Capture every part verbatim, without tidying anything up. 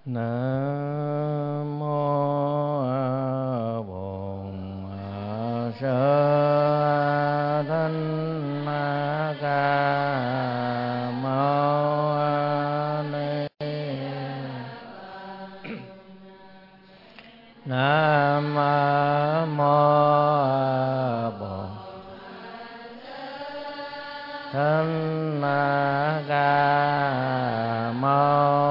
Nam mô Bổn Sư Thích Ca Mâu Ni. Nam mô Bổn Thích Ca Mâu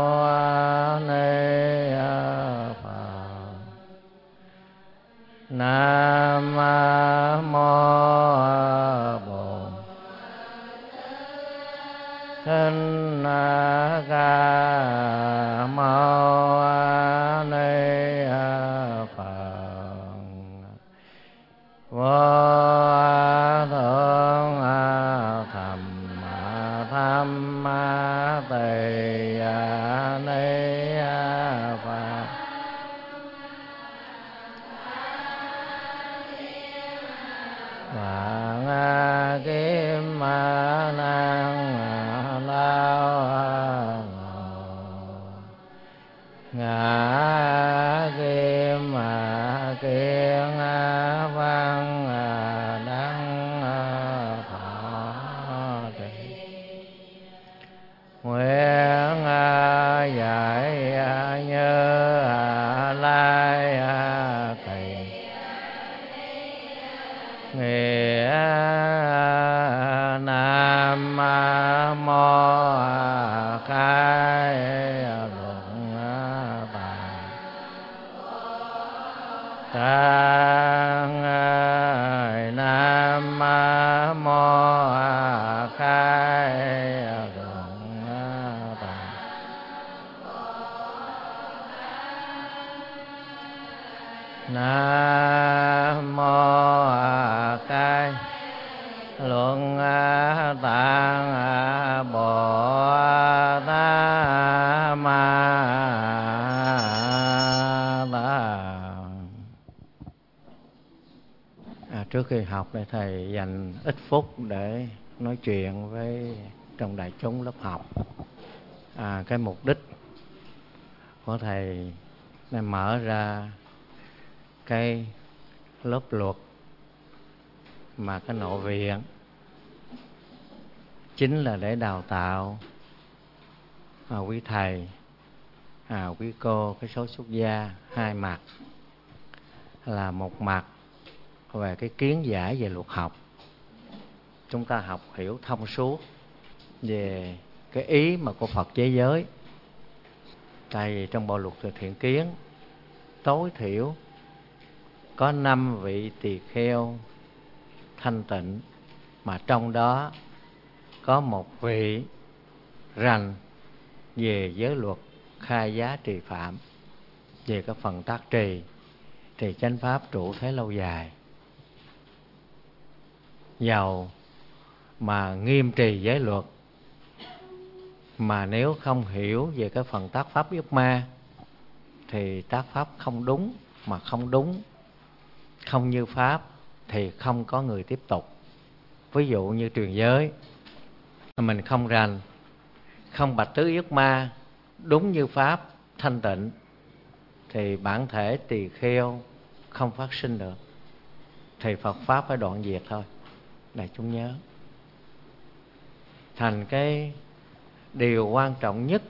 Nam mô Bổn Thích Ca Mâu Ni Phật. Vô thượng thầm thăm tỳ ni Phật. Vạn kim năng lao ngã kim kiên văn đăng thọ trì nguyện dạy như lai thầy nghĩa. Nam mô khai luận bàn tăng. Nam mô khai luận bàn Nam mô khai luận tạng Bồ Tát Ma à, trước khi học để thầy dành ít phút để nói chuyện với trong đại chúng lớp học. À, cái mục đích của thầy là mở ra cái lớp luật mà cái nội viện chính là để đào tạo à, quý thầy, à, quý cô, cái số xuất gia hai mặt. Là một mặt về cái kiến giải về luật học, chúng ta học hiểu thông suốt về cái ý mà của Phật chế giới. Tại vì trong bộ luật về thiện kiến tối thiểu có năm vị tỳ kheo thanh tịnh, mà trong đó có một vị rành về giới luật khai giá trì phạm, về cái phần tác trì thì chánh pháp trụ thế lâu dài. Dầu mà nghiêm trì giới luật, mà nếu không hiểu về cái phần tác pháp yết ma thì tác pháp không đúng, mà không đúng không như pháp thì không có người tiếp tục. Ví dụ như truyền giới, mình không rành, không bạch tứ yết ma đúng như pháp thanh tịnh thì bản thể tỳ kheo không phát sinh được, thì Phật pháp phải đoạn diệt thôi. Đại chúng nhớ, thành cái điều quan trọng nhất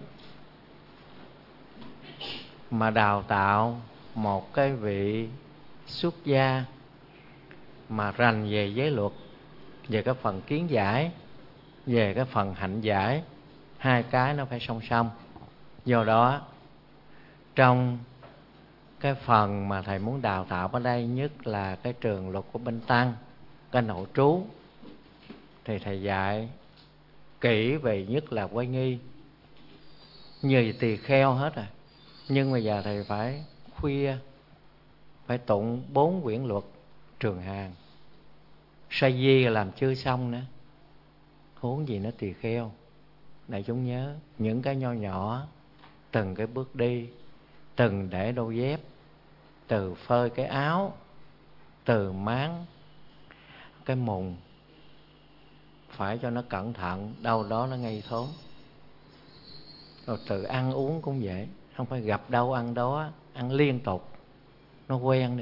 mà đào tạo một cái vị xuất gia mà rành về giới luật, về cái phần kiến giải, về cái phần hạnh giải, hai cái nó phải song song. Do đó trong cái phần mà thầy muốn đào tạo ở đây, nhất là cái trường luật của Bên Tăng, cái nội trú, thì thầy dạy kỹ về nhất là quay nghi, như tỳ kheo hết rồi. Nhưng bây giờ thầy phải khuya, phải tụng bốn quyển luật Trường Hàng, sa di làm chưa xong nữa, huống gì nó tỳ kheo. Đại chúng nhớ, những cái nho nhỏ, từng cái bước đi, từng để đôi dép, từ phơi cái áo, từ máng cái mùng, phải cho nó cẩn thận, đâu đó nó ngây thốn. Rồi từ ăn uống cũng vậy, không phải gặp đâu ăn đó, ăn liên tục, nó quen đi.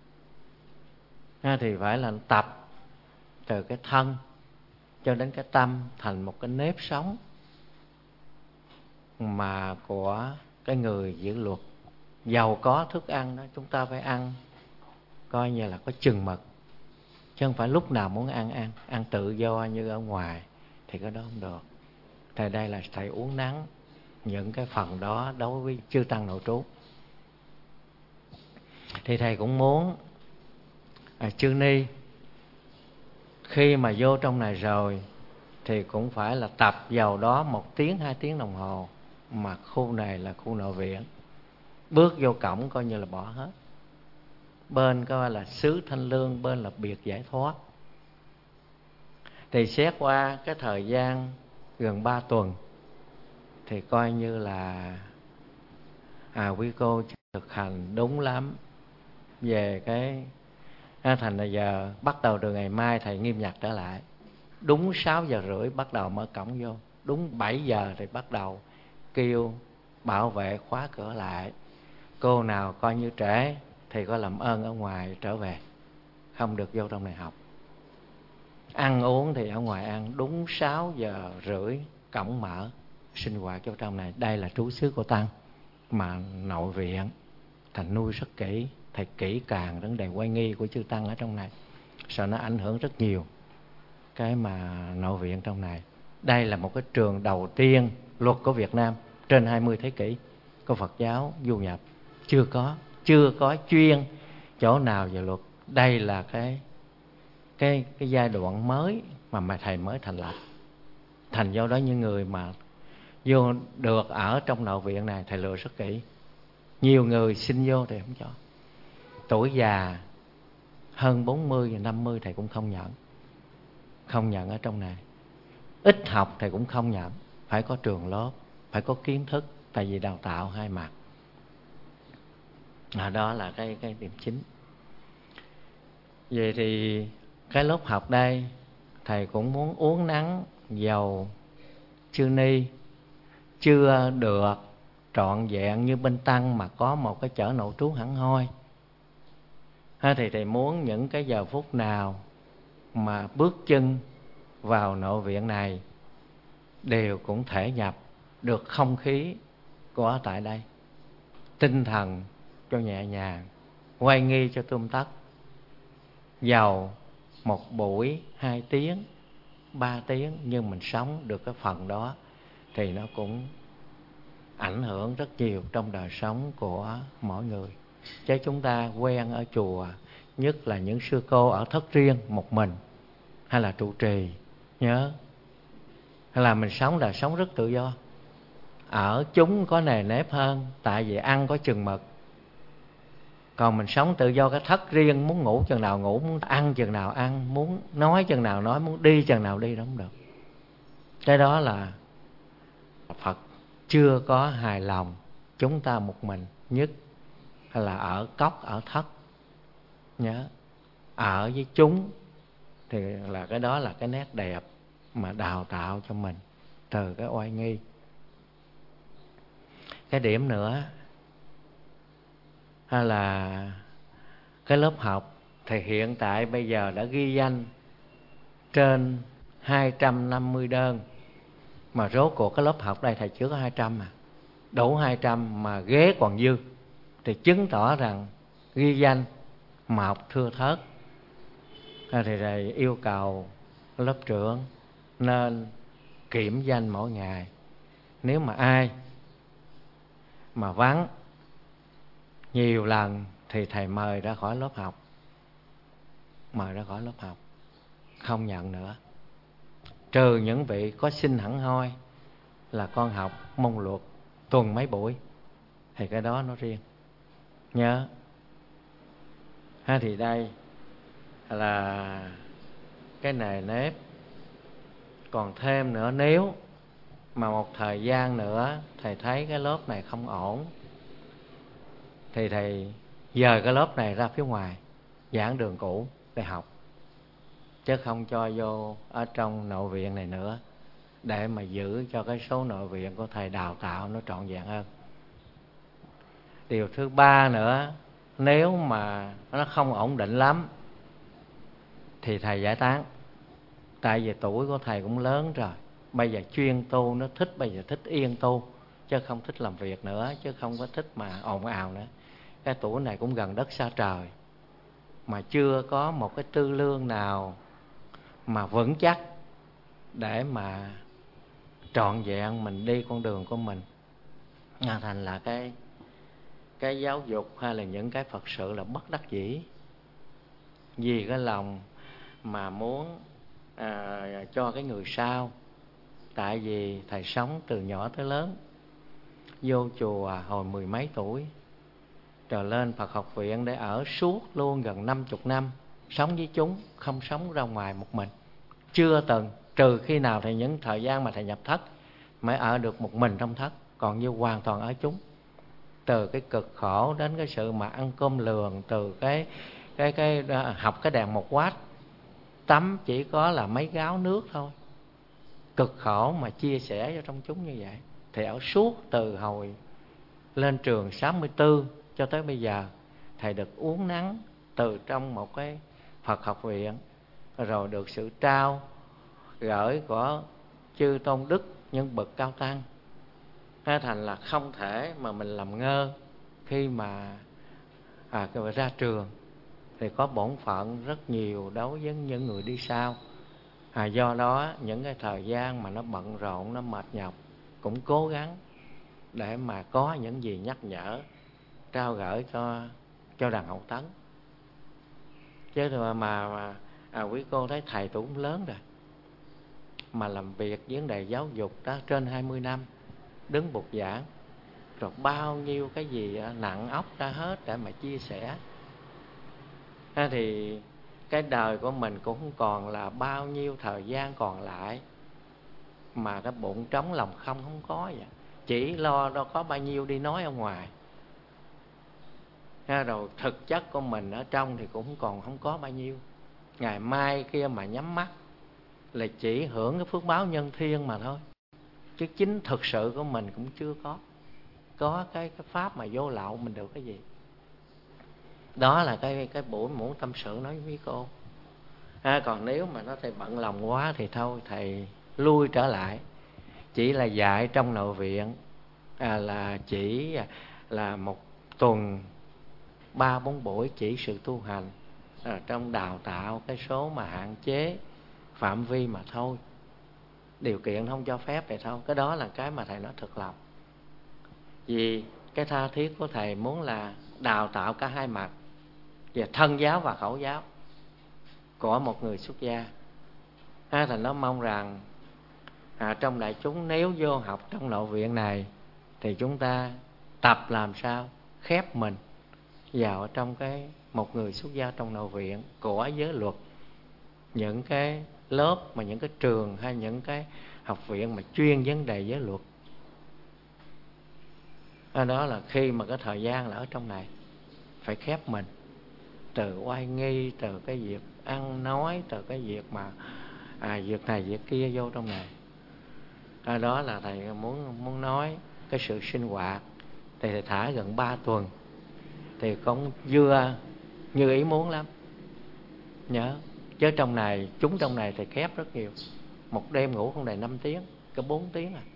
Thì phải là tập từ cái thân cho đến cái tâm thành một cái nếp sống mà của cái người giữ luật. Giàu có thức ăn đó, chúng ta phải ăn coi như là có chừng mực, chứ không phải lúc nào muốn ăn ăn ăn tự do như ở ngoài thì cái đó không được. Thầy đây là thầy uống nắng những cái phần đó đối với chư tăng nội trú. Thì thầy cũng muốn à, chư ni khi mà vô trong này rồi thì cũng phải là tập vào đó một tiếng hai tiếng đồng hồ, mà khu này là khu nội viện. Bước vô cổng coi như là bỏ hết. Bên coi là xứ thanh lương, bên là biệt giải thoát. Thì xét qua cái thời gian gần ba tuần thì coi như là à quý cô thực hành đúng lắm về cái à, thành là giờ bắt đầu từ ngày mai thầy nghiêm ngặt trở lại. Đúng sáu giờ rưỡi bắt đầu mở cổng vô, đúng bảy giờ thì bắt đầu kêu bảo vệ khóa cửa lại. Cô nào coi như trễ thì có làm ơn ở ngoài trở về, không được vô trong này học. Ăn uống thì ở ngoài ăn, đúng sáu giờ rưỡi cổng mở, sinh hoạt vô trong này. Đây là trú xứ của tăng mà nội viện thành nuôi rất kỹ. Thầy kỹ càng vấn đề quay nghi của chư tăng ở trong này, sợ nó ảnh hưởng rất nhiều cái mà nội viện trong này. Đây là một cái trường đầu tiên luật của Việt Nam trên hai mươi thế kỷ của Phật giáo du nhập. Chưa có, chưa có chuyên chỗ nào về luật. Đây là cái cái cái giai đoạn mới mà mà thầy mới thành lập. Thành do đó những người mà vô được ở trong nội viện này thầy lựa rất kỹ. Nhiều người xin vô thì không cho. Tuổi già hơn bốn mươi và năm mươi thầy cũng không nhận. Không nhận ở trong này. Ít học thầy cũng không nhận. Phải có trường lớp, phải có kiến thức, tại vì đào tạo hai mặt. À, đó là cái, cái điểm chính. Vậy thì cái lớp học đây thầy cũng muốn uốn nắn dầu chư ni chưa được trọn vẹn như bên tăng mà có một cái chở nội trú hẳn hoi. Ha, thì thầy muốn những cái giờ phút nào mà bước chân vào nội viện này đều cũng thể nhập được không khí của tại đây. Tinh thần cho nhẹ nhàng, quay nghi cho tươm tất. Giàu một buổi hai tiếng, ba tiếng, nhưng mình sống được cái phần đó thì nó cũng ảnh hưởng rất nhiều trong đời sống của mỗi người. Chứ chúng ta quen ở chùa, nhất là những sư cô ở thất riêng một mình, hay là trụ trì, nhớ, hay là mình sống là sống rất tự do. Ở chúng có nề nếp hơn, tại vì ăn có chừng mực. Còn mình sống tự do cái thất riêng, muốn ngủ chừng nào ngủ, muốn ăn chừng nào ăn, muốn nói chừng nào nói, muốn đi chừng nào đi, đó không được. Cái đó là Phật chưa có hài lòng chúng ta một mình, nhất hay là ở cốc, ở thất. Nhớ, ở với chúng thì là cái đó là cái nét đẹp mà đào tạo cho mình từ cái oai nghi. Cái điểm nữa hay là cái lớp học thì hiện tại bây giờ đã ghi danh trên hai trăm năm mươi đơn, mà rốt cuộc cái lớp học đây thầy chưa có hai trăm mà. Đủ hai trăm mà ghế còn dư thì chứng tỏ rằng ghi danh mà học thưa thớt. Thì thầy yêu cầu lớp trưởng nên kiểm danh mỗi ngày. Nếu mà ai mà vắng nhiều lần thì thầy mời ra khỏi lớp học. Mời ra khỏi lớp học, không nhận nữa. Trừ những vị có xin hẳn hoi là con học môn luật tuần mấy buổi thì cái đó nó riêng. Nhớ ha, thì đây là cái nề nếp. Còn thêm nữa, nếu mà một thời gian nữa thầy thấy cái lớp này không ổn thì thầy dời cái lớp này ra phía ngoài giảng đường cũ để học, chứ không cho vô ở trong nội viện này nữa, để mà giữ cho cái số nội viện của thầy đào tạo nó trọn vẹn hơn. Điều thứ ba nữa, nếu mà nó không ổn định lắm thì thầy giải tán. Tại vì tuổi của thầy cũng lớn rồi, bây giờ chuyên tu, nó thích bây giờ thích yên tu, chứ không thích làm việc nữa, chứ không có thích mà ồn ào nữa. Cái tuổi này cũng gần đất xa trời, mà chưa có một cái tư lương nào mà vững chắc để mà trọn vẹn mình đi con đường của mình. À, thành là cái cái giáo dục hay là những cái Phật sự là bất đắc dĩ, vì cái lòng mà muốn à, cho cái người sau. Tại vì thầy sống từ nhỏ tới lớn, vô chùa hồi mười mấy tuổi, rồi lên Phật học viện để ở suốt luôn gần năm chục năm, sống với chúng, không sống ra ngoài một mình. Chưa từng, trừ khi nào thì những thời gian mà thầy nhập thất mới ở được một mình trong thất, còn như hoàn toàn ở chúng. Từ cái cực khổ đến cái sự mà ăn cơm lường, từ cái cái cái học cái đèn một watt, tắm chỉ có là mấy gáo nước thôi, cực khổ mà chia sẻ cho trong chúng như vậy. Thì ở suốt từ hồi lên trường sáu mươi tư cho tới bây giờ, thầy được uống nắng từ trong một cái Phật học viện, rồi được sự trao gửi của chư tôn đức, những bậc cao tăng. Thế thành là không thể mà mình làm ngơ khi mà à, ra trường thì có bổn phận rất nhiều đối với những người đi sau. À, do đó những cái thời gian mà nó bận rộn, nó mệt nhọc, cũng cố gắng để mà có những gì nhắc nhở, trao gửi cho cho đàn hậu tấn. Chứ mà, mà, mà à, quý cô thấy thầy tuổi cũng lớn rồi, mà làm việc vấn đề giáo dục đó trên hai mươi năm, đứng bục giảng, rồi bao nhiêu cái gì nặng óc ra hết để mà chia sẻ. À, thì cái đời của mình cũng không còn là bao nhiêu thời gian còn lại, mà cái bụng trống lòng không không có vậy. Chỉ lo đâu có bao nhiêu đi nói ở ngoài. À, rồi thực chất của mình ở trong thì cũng còn không có bao nhiêu. Ngày mai kia mà nhắm mắt là chỉ hưởng cái phước báo nhân thiên mà thôi, chứ chính thực sự của mình cũng chưa có. Có cái, cái pháp mà vô lậu mình được cái gì. Đó là cái, cái buổi muốn tâm sự nói với cô. À, còn nếu mà nó thầy bận lòng quá thì thôi thầy lui trở lại, chỉ là dạy trong nội viện, à, là chỉ là một tuần ba bốn buổi chỉ sự tu hành, à, trong đào tạo cái số mà hạn chế phạm vi mà thôi, điều kiện không cho phép thì thôi. Cái đó là cái mà thầy nói thực lòng. Vì cái tha thiết của thầy muốn là đào tạo cả hai mặt, về thân giáo và khẩu giáo của một người xuất gia. À, thành nó mong rằng à, trong đại chúng nếu vô học trong nội viện này thì chúng ta tập làm sao khép mình vào trong cái một người xuất gia trong nội viện của giới luật. Những cái lớp mà những cái trường hay những cái học viện mà chuyên vấn đề giới luật, à, đó là khi mà cái thời gian là ở trong này phải khép mình, từ oai nghi, từ cái việc ăn nói, từ cái việc mà à, việc này việc kia vô trong này. À, đó là thầy muốn muốn nói cái sự sinh hoạt. Thì thầy thả gần ba tuần thì cũng vừa như ý muốn lắm, nhớ. Chứ trong này, chúng trong này thì khép rất nhiều. Một đêm ngủ không đầy năm tiếng, có bốn tiếng à.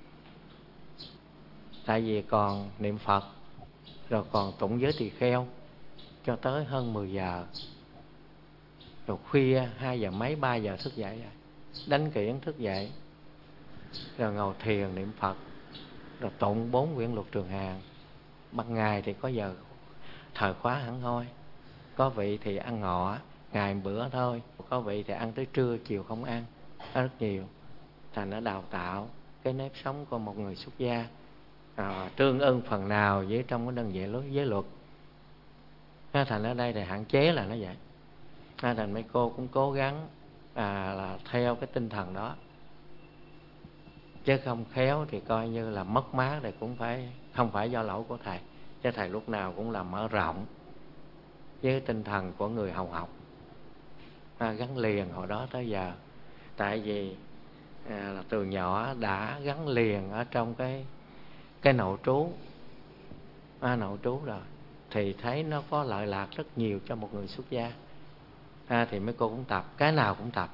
Tại vì còn niệm Phật, rồi còn tụng giới tỳ kheo cho tới hơn mười giờ. Rồi khuya hai giờ mấy, ba giờ thức dậy rồi, đánh kiển thức dậy, rồi ngồi thiền niệm Phật, rồi tụng bốn quyển luật Trường Hàng. Ban ngày thì có giờ thời khóa hẳn hoi, có vị thì ăn ngọ ngày một bữa thôi, có vị thì ăn tới trưa chiều không ăn, nó rất nhiều. Thành nó đào tạo cái nếp sống của một người xuất gia, à, tương ưng phần nào với trong cái đơn vị giới luật. À, thành ở đây thì hạn chế là nó vậy. À, thành mấy cô cũng cố gắng à, là theo cái tinh thần đó, chứ không khéo thì coi như là mất mát. Thì cũng phải không phải do lỗi của thầy, chứ thầy lúc nào cũng là mở rộng với tinh thần của người hầu học, à, gắn liền hồi đó tới giờ. Tại vì à, là từ nhỏ đã gắn liền ở trong cái cái nội trú, à, nội trú rồi, thì thấy nó có lợi lạc rất nhiều cho một người xuất gia. À, thì mấy cô cũng tập, cái nào cũng tập,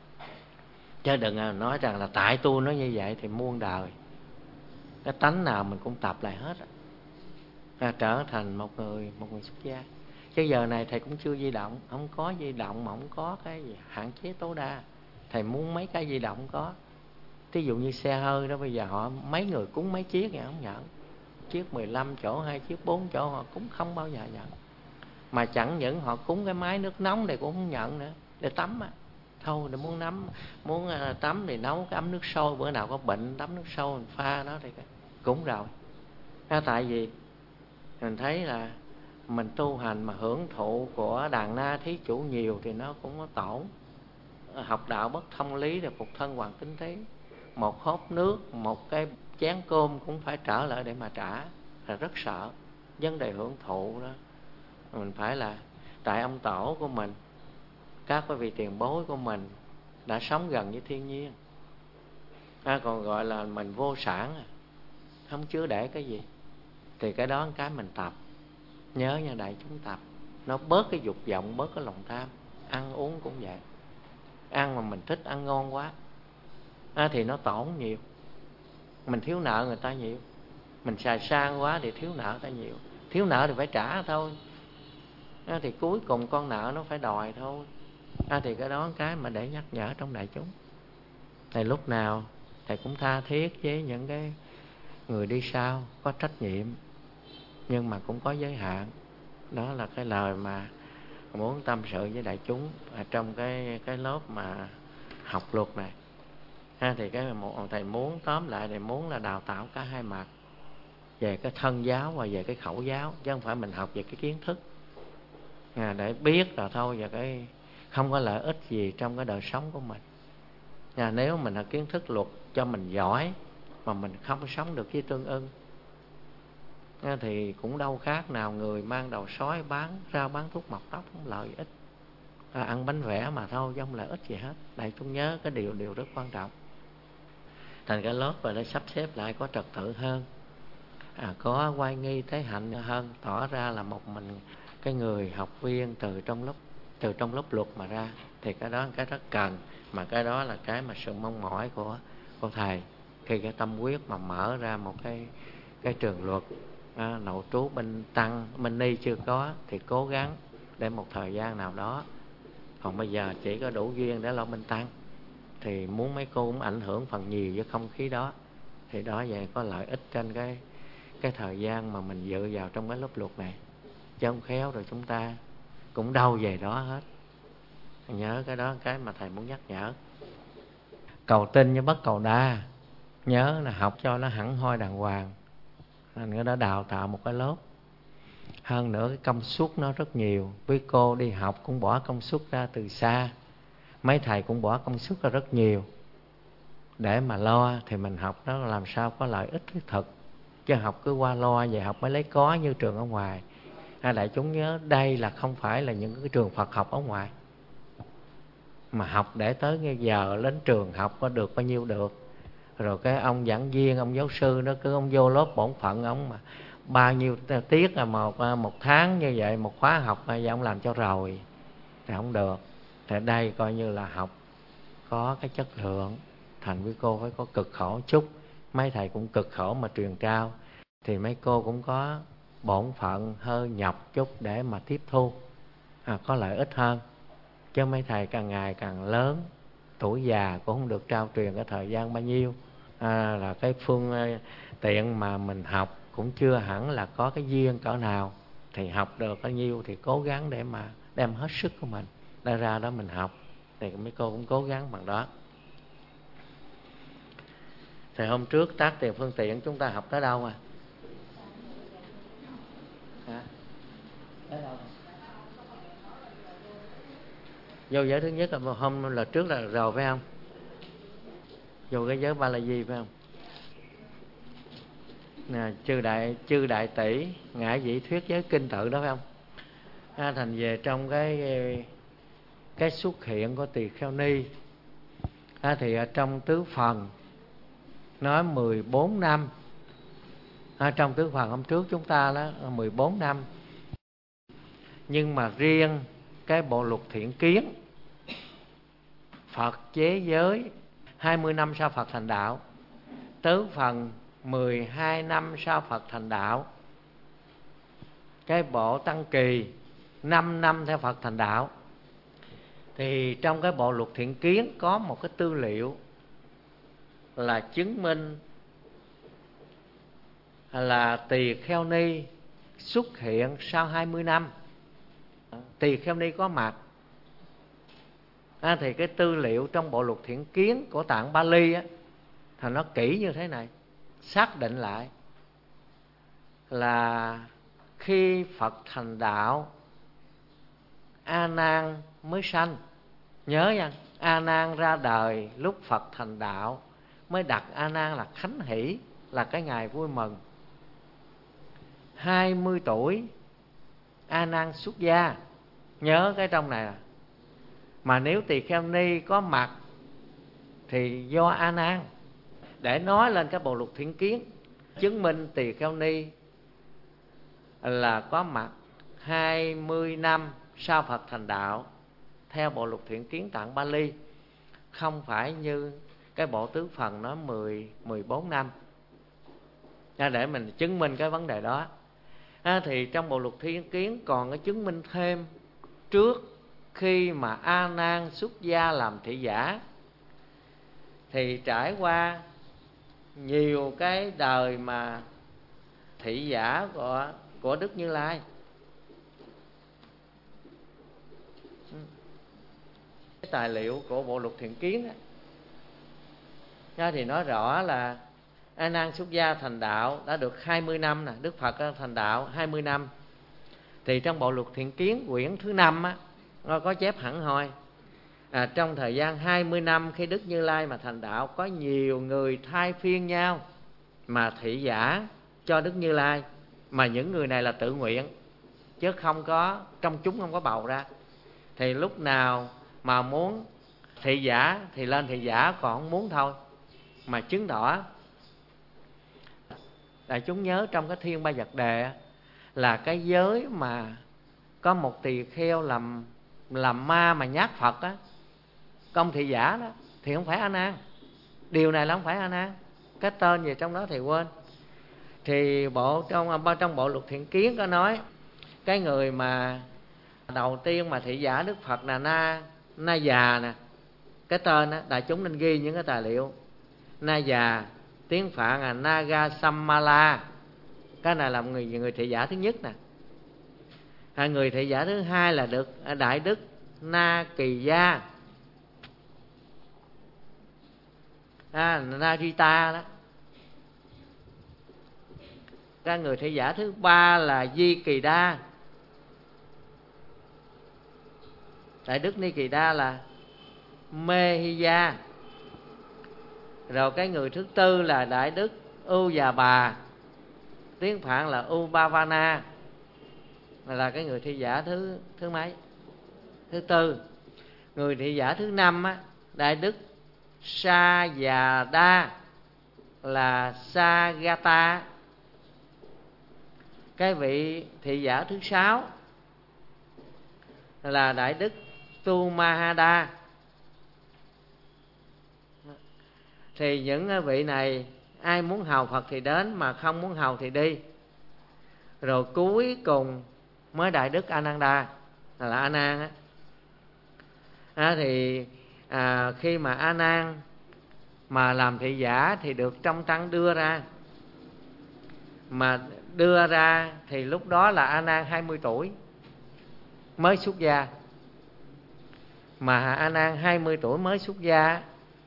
chứ đừng nói rằng là tại tôi nói như vậy thì muôn đời. Cái tánh nào mình cũng tập lại hết, à, trở thành một người một người xuất gia. Chứ giờ này thầy cũng chưa di động, không có di động mà không có cái gì hạn chế tối đa. Thầy muốn mấy cái di động có. Thí dụ như xe hơi đó, bây giờ họ mấy người cúng mấy chiếc vậy không nhận. Chiếc mười lăm chỗ, hai chiếc bốn chỗ họ cũng không bao giờ nhận. Mà chẳng những họ cúng cái máy nước nóng này cũng không nhận nữa, để tắm á. Thôi để muốn nắm muốn tắm thì nấu cái ấm nước sôi, bữa nào có bệnh tắm nước sôi mình pha nó thì cũng rồi. À, tại vì mình thấy là mình tu hành mà hưởng thụ của đàn na thí chủ nhiều thì nó cũng có tổn. Học đạo bất thông lý rồi phục thân hoàng tính thế, một hớp nước, một cái chén cơm cũng phải trở lại để mà trả, là rất sợ. Vấn đề hưởng thụ đó mình phải là tại ông tổ của mình, các cái vị tiền bối của mình đã sống gần với thiên nhiên. À, còn gọi là mình vô sản, không chứa để cái gì, thì cái đó cái mình tập. Nhớ nha đại chúng tập, nó bớt cái dục vọng, bớt cái lòng tham. Ăn uống cũng vậy, ăn mà mình thích ăn ngon quá à, thì nó tổn nhiều. Mình thiếu nợ người ta nhiều, mình xài sang quá thì thiếu nợ người ta nhiều. Thiếu nợ thì phải trả thôi à, thì cuối cùng con nợ nó phải đòi thôi à, thì cái đó cái mà để nhắc nhở trong đại chúng. Thầy lúc nào thầy cũng tha thiết với những cái người đi sau, có trách nhiệm nhưng mà cũng có giới hạn. Đó là cái lời mà muốn tâm sự với đại chúng ở trong cái cái lớp mà học luật này ha. Thì cái một thầy muốn tóm lại thì muốn là đào tạo cả hai mặt, về cái thân giáo và về cái khẩu giáo, chứ không phải mình học về cái kiến thức à, để biết là thôi, và cái không có lợi ích gì trong cái đời sống của mình à. Nếu mình học kiến thức luật cho mình giỏi mà mình không sống được với tương ưng à, thì cũng đâu khác nào người mang đầu sói bán rau bán thuốc mọc tóc, không lợi ích à, ăn bánh vẽ mà thôi chứ không lợi ích gì hết. Đại chúng nhớ cái điều điều rất quan trọng. Thành cái lớp rồi nó sắp xếp lại có trật tự hơn à, có oai nghi tế hạnh hơn, tỏ ra là một mình cái người học viên từ trong lớp từ trong lớp luật mà ra, thì cái đó là cái rất cần. Mà cái đó là cái mà sự mong mỏi của của thầy khi cái tâm quyết mà mở ra một cái cái trường luật à, nội trú bên tăng bên ni chưa có thì cố gắng để một thời gian nào đó. Còn bây giờ chỉ có đủ duyên để lo bên tăng, thì muốn mấy cô cũng ảnh hưởng phần nhiều với không khí đó, thì đó vậy có lợi ích trên cái cái thời gian mà mình dự vào trong cái lớp luật này. Chứ không khéo rồi chúng ta cũng đâu về đó hết. Nhớ cái đó cái mà thầy muốn nhắc nhở. Cầu tinh như bất cầu đa, nhớ là học cho nó hẳn hoi đàng hoàng. Nên nó đào tạo một cái lớp. Hơn nữa cái công suất nó rất nhiều. Với cô đi học cũng bỏ công suất ra từ xa, mấy thầy cũng bỏ công sức ra rất nhiều để mà lo, thì mình học nó làm sao có lợi ích thiết thực. Chứ học cứ qua lo về học mới lấy có như trường ở ngoài. À, đại chúng nhớ đây là không phải là những cái trường Phật học ở ngoài, mà học để tới cái giờ đến trường học có được bao nhiêu được. Rồi cái ông giảng viên, ông giáo sư nó cứ ông vô lớp bổn phận ông mà bao nhiêu tiết là một một tháng như vậy, một khóa học mà giờ ông làm cho rồi thì không được. Thì đây coi như là học có cái chất lượng. Thành với cô phải có cực khổ chút, mấy thầy cũng cực khổ mà truyền cao, thì mấy cô cũng có bổn phận hơi nhọc chút để mà tiếp thu à, có lợi ích hơn. Chứ mấy thầy càng ngày càng lớn, tuổi già cũng không được trao truyền cái thời gian bao nhiêu à, là cái phương tiện mà mình học cũng chưa hẳn là có cái duyên cỡ nào. Thì học được bao nhiêu thì cố gắng để mà đem hết sức của mình để ra đó mình học. Thì mấy cô cũng cố gắng bằng đó. Thì hôm trước tác tiền phương tiện chúng ta học tới đâu mà hả? Tới đâu? Vô giới thứ nhất là hôm là trước là rồi phải không? Vô cái giới ba la di phải không? Nè, chư đại chư đại tỷ ngã dĩ thuyết giới kinh tự đó phải không? À, thành về trong cái cái xuất hiện của tỳ kheo ni à, thì ở trong tứ phần nói mười bốn năm À, trong tứ phần hôm trước chúng ta đó mười bốn năm. Nhưng mà riêng cái bộ luật thiện kiến, Phật chế giới hai mươi năm sau Phật thành đạo, tứ phần mười hai năm sau Phật thành đạo, cái bộ tăng kỳ năm năm theo Phật thành đạo. Thì trong cái bộ luật thiện kiến có một cái tư liệu là chứng minh là Tỳ Kheo Ni xuất hiện sau hai mươi năm. Tỳ Kheo Ni có mặt. À, thì cái tư liệu trong bộ luật thiện kiến của tạng Bali á, thì nó kỹ như thế này, xác định lại là khi Phật thành đạo, A Nan mới sanh. Nhớ nha, A Nan ra đời lúc Phật thành đạo, mới đặt A Nan là khánh hỷ, là cái ngày vui mừng. Hai mươi tuổi A Nan xuất gia. Nhớ cái trong này là, mà nếu Tỳ Kheo Ni có mặt thì do A Nan, để nói lên cái bộ luật thiện kiến, chứng minh Tỳ Kheo Ni là có mặt hai mươi năm sau Phật thành đạo theo bộ luật thiện kiến tạng Bali, không phải như cái bộ tứ phần nó mười, mười bốn năm. Để mình chứng minh cái vấn đề đó. À, thì trong bộ luật thiện kiến còn cái chứng minh thêm, trước khi mà A Nan xuất gia làm thị giả thì trải qua nhiều cái đời mà thị giả của, của Đức Như Lai. Cái tài liệu của bộ luật thiện kiến á, thì nói rõ là A Nan xuất gia thành đạo đã được hai mươi năm nè, Đức Phật thành đạo hai mươi năm. Thì trong bộ luật thiện kiến quyển thứ năm á, nó có chép hẳn hoi, à, trong thời gian hai mươi năm khi Đức Như Lai mà thành đạo, có nhiều người thay phiên nhau mà thị giả cho Đức Như Lai, mà những người này là tự nguyện chứ không có, trong chúng không có bầu ra. Thì lúc nào mà muốn thị giả thì lên thị giả, còn không muốn thôi mà chứng tỏ. Đại chúng nhớ trong cái Thiên Ba Vật Đề là cái giới mà có một tỳ kheo làm làm ma mà nhát Phật á, công thị giả đó, thì không phải A Nan. Điều này là không phải A Nan, cái tên gì trong đó thì quên. Thì bộ trong trong bộ luật thiện kiến có nói cái người mà đầu tiên mà thị giả Đức Phật là Na Na già nè, cái tên á, đại chúng nên ghi những cái tài liệu. Na già, tiếng Phạn là Nagasamala, cái này là người người thị giả thứ nhất nè. À, người thị giả thứ hai là được Đại Đức Na Kỳ Gia, à, Narita đó. Cái người thị giả thứ ba là Di Kỳ Đa, Đại Đức Ni Kỳ Đa là Mê Hi Gia. Rồi cái người thứ tư là Đại Đức U Già Bà, tiếng Phạn là Ubavana, là cái người thị giả thứ thứ mấy? Thứ tư. Người thị giả thứ năm á, Đại Đức Sa Già Đa là Sagata. Cái vị thị giả thứ sáu là Đại Đức Tu Mahada. Thì những vị này ai muốn hầu Phật thì đến, mà không muốn hầu thì đi. Rồi cuối cùng mới Đại Đức Ananda, là A Nan á. À, thì à, khi mà A Nan mà làm thị giả thì được trong tăng đưa ra. Mà đưa ra thì lúc đó là A Nan hai mươi tuổi mới xuất gia. Mà A Nan hai mươi tuổi mới xuất gia,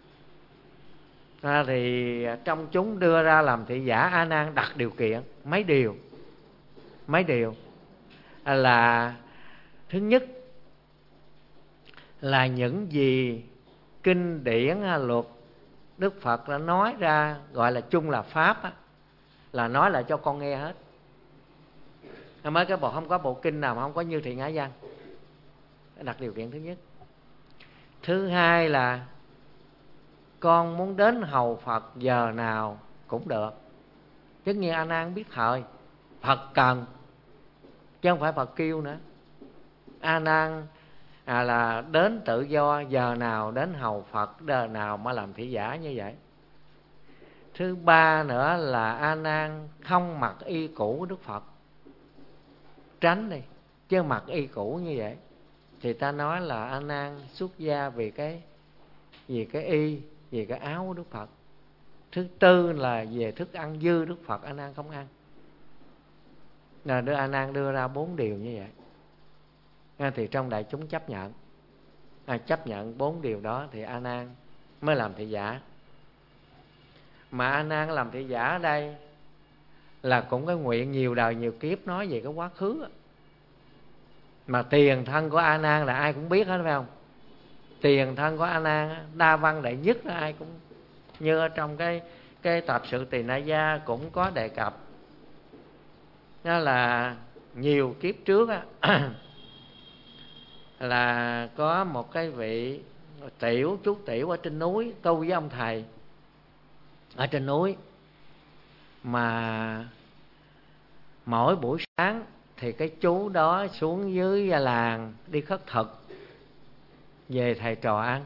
à, thì trong chúng đưa ra làm thị giả, A Nan đặt điều kiện mấy điều. Mấy điều à, là thứ nhất là những gì kinh điển luật Đức Phật đã nói ra, gọi là chung là pháp á, là nói lại cho con nghe hết. Mấy cái bộ không có bộ kinh nào mà không có Như Thị Ngã Văn. Đặt điều kiện thứ nhất. Thứ hai là con muốn đến hầu Phật giờ nào cũng được, Tất nhiên A Nan biết thời Phật cần, chứ không phải Phật kêu nữa. A Nan à, là đến tự do, giờ nào đến hầu Phật, giờ nào mà làm thị giả như vậy. Thứ ba nữa là A Nan không mặc y cũ của Đức Phật, tránh đi, chứ mặc y cũ như vậy thì ta nói là A Nan xuất gia vì cái vì cái y, vì cái áo của Đức Phật. Thứ tư là về thức ăn dư Đức Phật A Nan không ăn. Là đưa A Nan đưa ra bốn điều như vậy. Thì trong đại chúng chấp nhận, à, chấp nhận bốn điều đó thì A Nan mới làm thị giả. Mà A Nan làm thị giả ở đây là cũng cái nguyện nhiều đời nhiều kiếp, nói về cái quá khứ. Mà tiền thân của A Nan là ai cũng biết hết, phải không? Tiền thân của A Nan đa văn đệ nhất là ai cũng, như ở trong cái cái tập sự Tỳ Na Gia cũng có đề cập, đó là nhiều kiếp trước á, là có một cái vị tiểu, chú tiểu ở trên núi tu với ông thầy ở trên núi. Mà mỗi buổi sáng thì cái chú đó xuống dưới làng đi khất thực, về thầy trò ăn.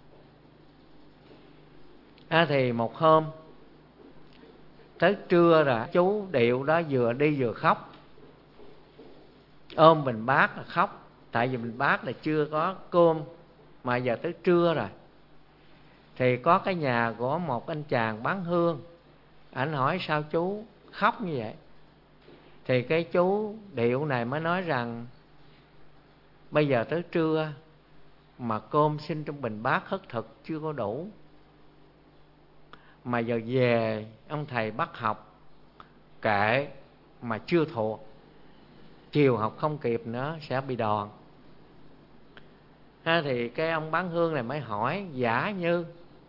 À, thì một hôm tới trưa rồi, chú điệu đó vừa đi vừa khóc, ôm bình bát là khóc. Tại vì bình bát là chưa có cơm, mà giờ tới trưa rồi. Thì có cái nhà của một anh chàng bán hương, ảnh hỏi sao chú khóc như vậy. Thì cái chú điệu này mới nói rằng bây giờ tới trưa mà cơm xin trong bình bát khất thực chưa có đủ, mà giờ về ông thầy bắt học kệ mà chưa thuộc, chiều học không kịp nữa sẽ bị đòn. Ha, thì cái ông bán hương này mới hỏi giả như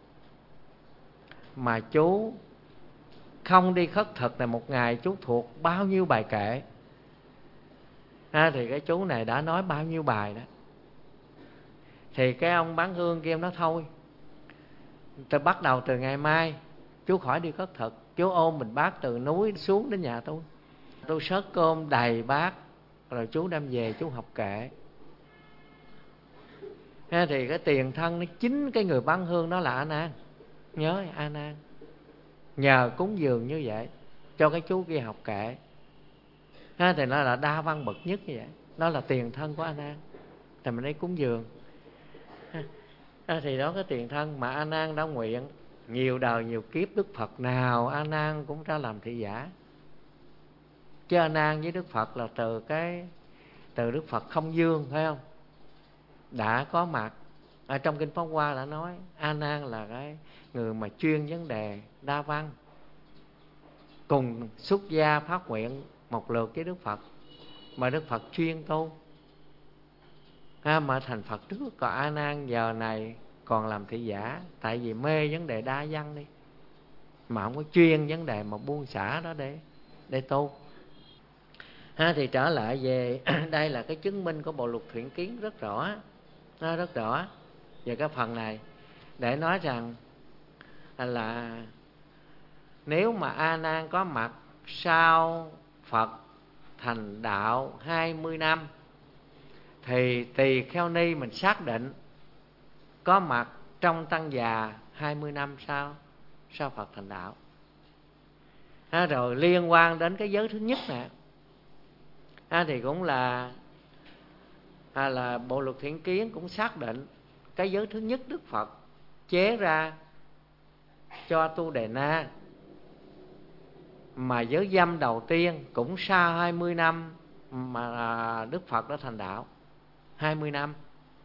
mà chú không đi khất thực này một ngày chú thuộc bao nhiêu bài kệ? Ha, thì cái chú này đã nói bao nhiêu bài đó. Thì cái ông bán hương kia nói thôi, tôi bắt đầu từ ngày mai chú khỏi đi khất thực, chú ôm bình bát từ núi xuống đến nhà tôi, tôi xớt cơm đầy bát rồi chú đem về chú học kệ. Ha, thì cái tiền thân nó chính cái người bán hương đó là A Nan. Nhớ A Nan nhờ cúng dường như vậy cho cái chú kia học kệ. Ha, thì nó là đa văn bậc nhất như vậy, đó là tiền thân của A Nan, thì mình ấy cúng dường. Ha, thì đó cái tiền thân mà A Nan đã nguyện nhiều đời nhiều kiếp, Đức Phật nào A Nan cũng ra làm thị giả. Chứ A Nan với Đức Phật là từ cái từ Đức Phật không dương, phải không? Đã có mặt ở trong kinh Pháp Hoa đã nói A Nan là cái người mà chuyên vấn đề đa văn, cùng xuất gia phát nguyện một lượt với Đức Phật, mà Đức Phật chuyên tu. Ha, mà thành Phật trước, còn A Nan giờ này còn làm thị giả, tại vì mê vấn đề đa văn đi, mà không có chuyên vấn đề mà buông xả đó để để tu. Ha, thì trở lại về đây là cái chứng minh của Bộ Luật Thiện Kiến rất rõ, nó rất rõ về cái phần này, để nói rằng là nếu mà A Nan có mặt sau Phật thành đạo hai mươi năm, thì Tỳ Kheo Ni mình xác định có mặt trong tăng già hai mươi năm sau sau Phật thành đạo. Ha, rồi liên quan đến cái giới thứ nhất nè, ha, thì cũng là ha, là Bộ Luật Thiện Kiến cũng xác định cái giới thứ nhất Đức Phật chế ra cho Tu Đề Na, mà giới dâm đầu tiên cũng sau hai mươi năm mà Đức Phật đã thành đạo, hai mươi năm.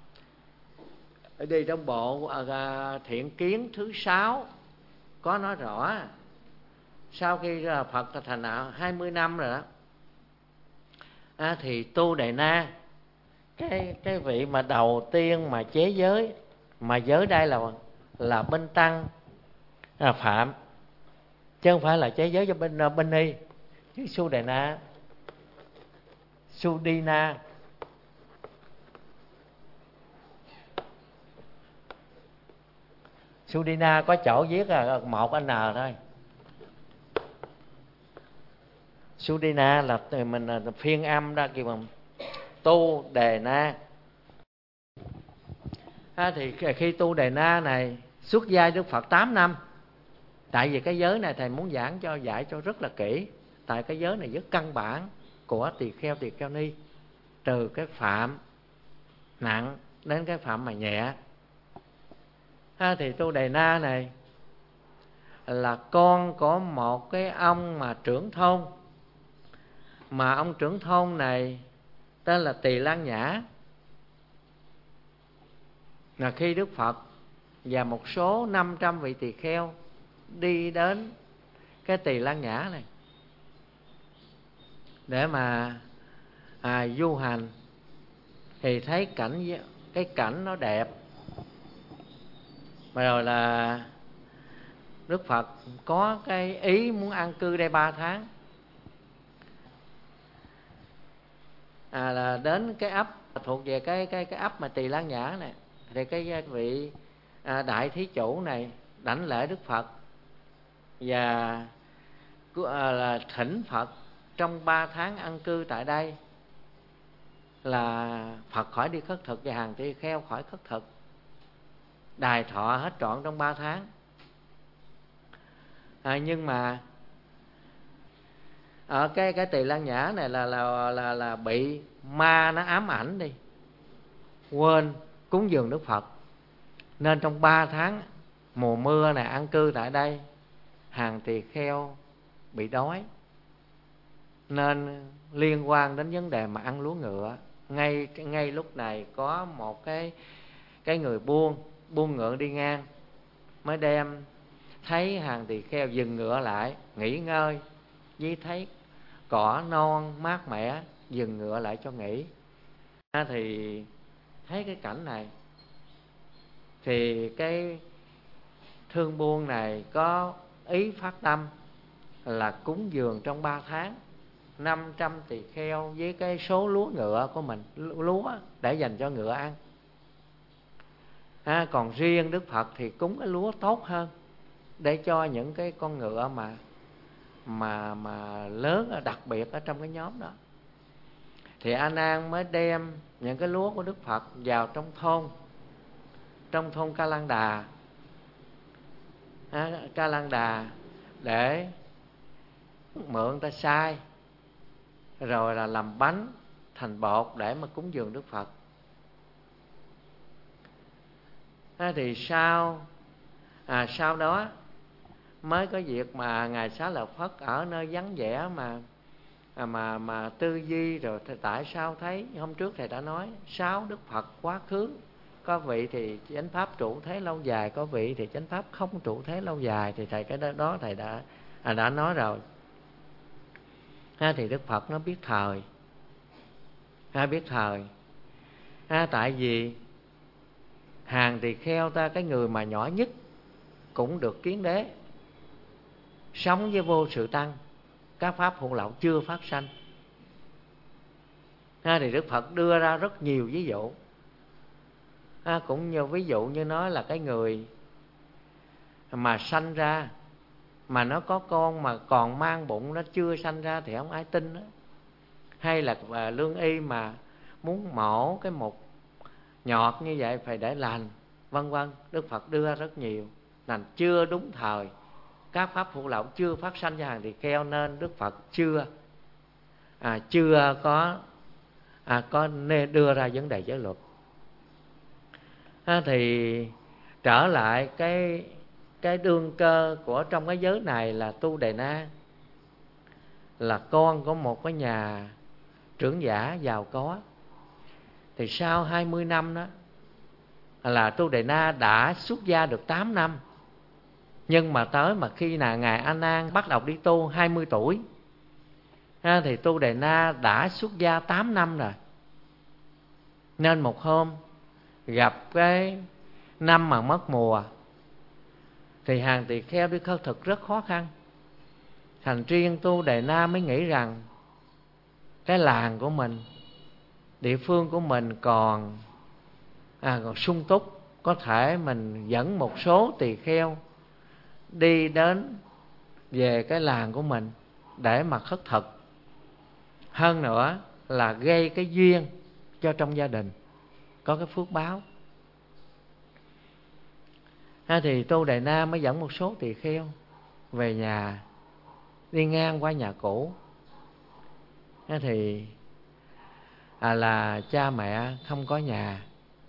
Ở đây trong Bộ Thiện Kiến thứ sáu có nói rõ, sau khi Phật thành đạo hai mươi năm rồi đó, à, thì Tu Đề Na, cái cái vị mà đầu tiên mà chế giới, mà giới đây là là bên tăng là phạm, chứ không phải là chế giới cho bên bên ni. Chứ Su Đề Na, Su Đi Na, Su Đi Na có chỗ viết là một N thôi. Sudina là mình là phiên âm ra kêu bằng Tu Đề Na. À, thì khi Tu Đề Na này xuất gia Đức Phật tám năm. Tại vì cái giới này thầy muốn giảng cho giải cho rất là kỹ. Tại cái giới này rất căn bản của tỳ kheo tỳ kheo ni, từ cái phạm nặng đến cái phạm mà nhẹ. À, thì Tu Đề Na này là con của một cái ông mà trưởng thôn, mà ông trưởng thôn này tên là Tỳ Lan Nhã. Là khi Đức Phật và một số năm trăm vị tỳ kheo đi đến cái Tỳ Lan Nhã này để mà à, du hành, thì thấy cảnh cái cảnh nó đẹp, mà rồi là Đức Phật có cái ý muốn an cư đây ba tháng. À, là đến cái ấp thuộc về cái cái cái ấp mà Tỳ Lan Nhã này, thì cái vị à, đại thí chủ này đảnh lễ Đức Phật và à, là thỉnh Phật trong ba tháng an cư tại đây là Phật khỏi đi khất thực và hàng tỳ kheo khỏi khất thực, đài thọ hết trọn trong ba tháng. À, nhưng mà ở cái cái Tỳ Lan Nhã này là là là là bị ma nó ám ảnh đi, quên cúng dường Đức Phật, nên trong ba tháng mùa mưa này an cư tại đây, hàng tỳ kheo bị đói, nên liên quan đến vấn đề mà ăn lúa ngựa. Ngay ngay lúc này có một cái cái người buôn buôn ngựa đi ngang, mới đem thấy hàng tỳ kheo dừng ngựa lại nghỉ ngơi, với thấy cỏ non mát mẻ, dừng ngựa lại cho nghỉ. À, thì thấy cái cảnh này thì cái thương buôn này có ý phát tâm là cúng dường trong ba tháng năm trăm tỳ kheo với cái số lúa ngựa của mình, lúa để dành cho ngựa ăn. À, còn riêng Đức Phật thì cúng cái lúa tốt hơn để cho những cái con ngựa mà mà mà lớn đặc biệt ở trong cái nhóm đó. Thì A Nan mới đem những cái lúa của Đức Phật vào trong thôn, trong thôn Ca Lan Đà, à, Ca Lan Đà để mượn ta xay, rồi là làm bánh thành bột để mà cúng dường Đức Phật. À, thì sau à, sau đó mới có việc mà ngài Xá Lợi Phất ở nơi vắng vẻ mà à, mà mà tư duy rồi tại sao thấy hôm trước thầy đã nói sáu Đức Phật quá khứ, có vị thì chánh pháp trụ thế lâu dài, có vị thì chánh pháp không trụ thế lâu dài, thì thầy cái đó thầy đã à, đã nói rồi. À, thì Đức Phật nó biết thời, à, biết thời à, tại vì hàng tỳ kheo ta, cái người mà nhỏ nhất cũng được kiến đế, sống với vô sự tăng, các pháp hộ lậu chưa phát sanh. À, thì Đức Phật đưa ra rất nhiều ví dụ, à, cũng như ví dụ như nói là cái người mà sanh ra mà nó có con mà còn mang bụng nó chưa sanh ra thì không ai tin đó. Hay là à, lương y mà muốn mổ cái một nhọt như vậy phải để lành, vân vân. Đức Phật đưa rất nhiều là chưa đúng thời, các pháp phụ lậu chưa phát sanh cho hàng tỳ kheo, nên Đức Phật chưa à, chưa có à, có nên đưa ra vấn đề giới luật. À, thì trở lại cái cái đương cơ của trong cái giới này là Tu Đề Na, là con của một cái nhà trưởng giả giàu có. Thì sau hai mươi năm đó là Tu Đề Na đã xuất gia được tám năm. Nhưng mà tới mà khi là ngài A Nan bắt đầu đi tu hai mươi tuổi, ha, thì Tu Đề Na đã xuất gia tám năm rồi. Nên một hôm gặp cái năm mà mất mùa, thì hàng tỳ kheo đi khất thực rất khó khăn. Thành riêng Tu Đề Na mới nghĩ rằng cái làng của mình, địa phương của mình còn à, còn sung túc, có thể mình dẫn một số tỳ kheo đi đến về cái làng của mình để mà khất thực hơn nữa là gây cái duyên cho trong gia đình có cái phước báo. Ha, thì Tu Đề Na mới dẫn một số tỳ kheo về nhà, đi ngang qua nhà cũ. Ha, thì à, là cha mẹ không có nhà,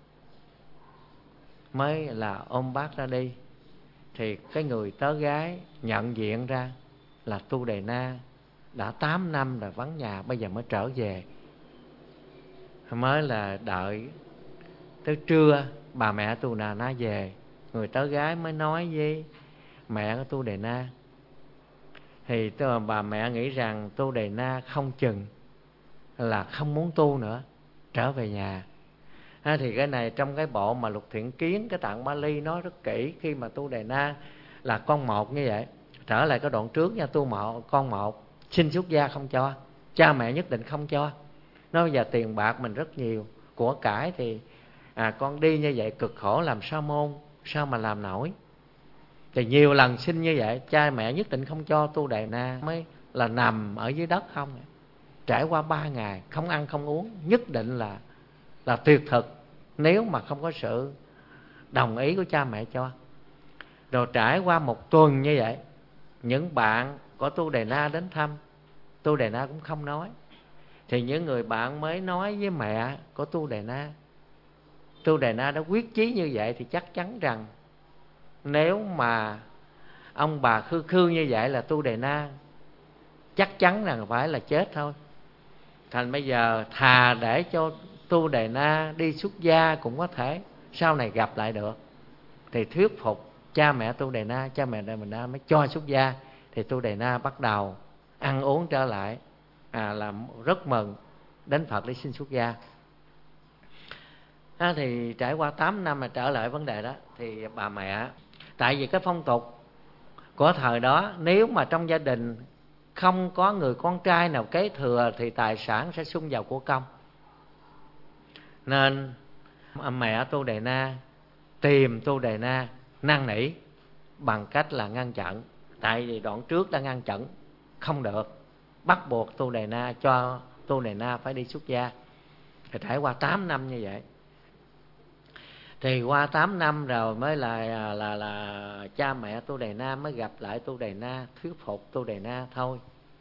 mới là ôm bác ra đi. Thì cái người tớ gái nhận diện ra là Tu Đề Na đã tám năm rồi vắng nhà, bây giờ mới trở về. Mới là đợi tới trưa bà mẹ Tu Đề Na về, người tớ gái mới nói với mẹ của Tu Đề Na. Thì bà mẹ nghĩ rằng Tu Đề Na không chừng là không muốn tu nữa, trở về nhà. Ha, thì cái này trong cái bộ mà Lục Thiện Kiến, cái Tạng Bali nói rất kỹ. Khi mà Tu Đề Na là con một như vậy, trở lại cái đoạn trước nha, tu một con một xin xuất gia không cho, cha mẹ nhất định không cho. Nói bây giờ tiền bạc mình rất nhiều, của cải thì à, con đi như vậy cực khổ làm sa môn, sao mà làm nổi. Thì nhiều lần xin như vậy, cha mẹ nhất định không cho. Tu Đề Na mới là nằm ở dưới đất không, trải qua ba ngày không ăn không uống, nhất định là là tuyệt thực nếu mà không có sự đồng ý của cha mẹ cho. Rồi trải qua một tuần như vậy, những bạn của Tu Đề Na đến thăm, Tu Đề Na cũng không nói. Thì những người bạn mới nói với mẹ của Tu Đề Na. Tu Đề Na đã quyết chí như vậy thì chắc chắn rằng nếu mà ông bà khư khư như vậy là Tu Đề Na chắc chắn rằng phải là chết thôi. Thành bây giờ thà để cho Tu Đề Na đi xuất gia cũng có thể sau này gặp lại được. Thì thuyết phục cha mẹ Tu Đề Na, cha mẹ Tu Đề Na mới cho xuất gia. Thì Tu Đề Na bắt đầu ăn uống trở lại, à, làm rất mừng, đến Phật để xin xuất gia. À, thì trải qua tám năm mà trở lại vấn đề đó, thì bà mẹ, tại vì cái phong tục của thời đó, nếu mà trong gia đình không có người con trai nào kế thừa thì tài sản sẽ sung vào của công. Nên mẹ Tu Đề Na tìm Tu Đề Na năn nỉ bằng cách là ngăn chặn. Tại vì đoạn trước đã ngăn chặn không được, bắt buộc Tu Đề Na cho Tu Đề Na phải đi xuất gia. Thì trải qua tám năm như vậy. Thì qua tám năm rồi mới là là là, là cha mẹ Tu Đề Na mới gặp lại Tu Đề Na, thuyết phục Tu Đề Na thôi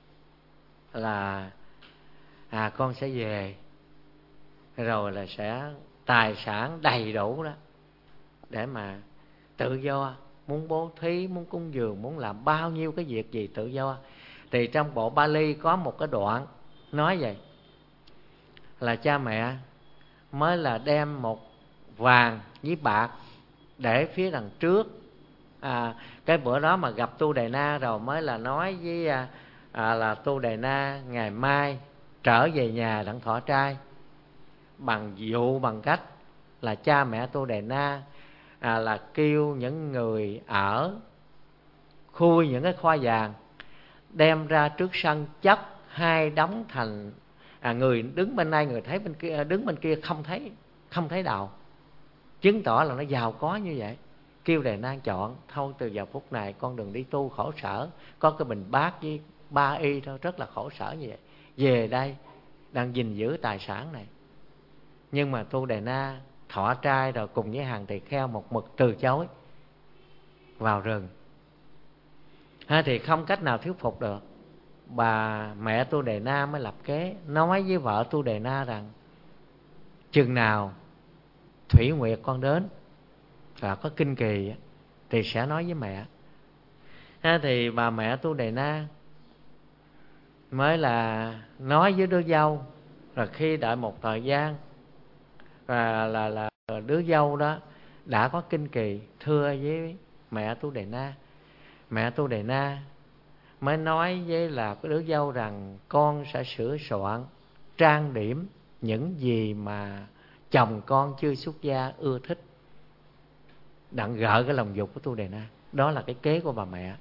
là à con sẽ về, rồi là sẽ tài sản đầy đủ đó để mà tự do, muốn bố thí, muốn cúng dường, muốn làm bao nhiêu cái việc gì tự do. Thì trong bộ Bali có một cái đoạn nói vậy là cha mẹ mới là đem một vàng với bạc để phía đằng trước. À, cái bữa đó mà gặp Tu Đề Na rồi mới là nói với à, à, là Tu Đề Na ngày mai trở về nhà đặng thọ trai, bằng dụ bằng cách là cha mẹ Tu Đề Na à, là kêu những người ở khui những cái khoa vàng đem ra trước sân chất hai đống thành à, người đứng bên đây người thấy bên kia, đứng bên kia không thấy không thấy đầu, chứng tỏ là nó giàu có như vậy. Kêu Đề Na chọn thôi, từ giờ phút này con đừng đi tu khổ sở, có cái bình bát với ba y thôi, rất là khổ sở như vậy, về đây đang gìn giữ tài sản này. Nhưng mà Tu Đề Na thọ trai rồi cùng với hàng tỳ kheo một mực từ chối, vào rừng. Ha, thì không cách nào thuyết phục được. Bà mẹ Tu Đề Na mới lập kế nói với vợ Tu Đề Na rằng chừng nào Thủy Nguyệt con đến và có kinh kỳ thì sẽ nói với mẹ. Ha, thì bà mẹ Tu Đề Na mới là nói với đứa dâu. Rồi khi đợi một thời gian và là, là đứa dâu đó đã có kinh kỳ, thưa với mẹ Tu Đề Na. Mẹ Tu Đề Na mới nói với là cái đứa dâu rằng con sẽ sửa soạn trang điểm những gì mà chồng con chưa xuất gia ưa thích, đặng gợi cái lòng dục của Tu Đề Na. Đó là cái kế của bà mẹ.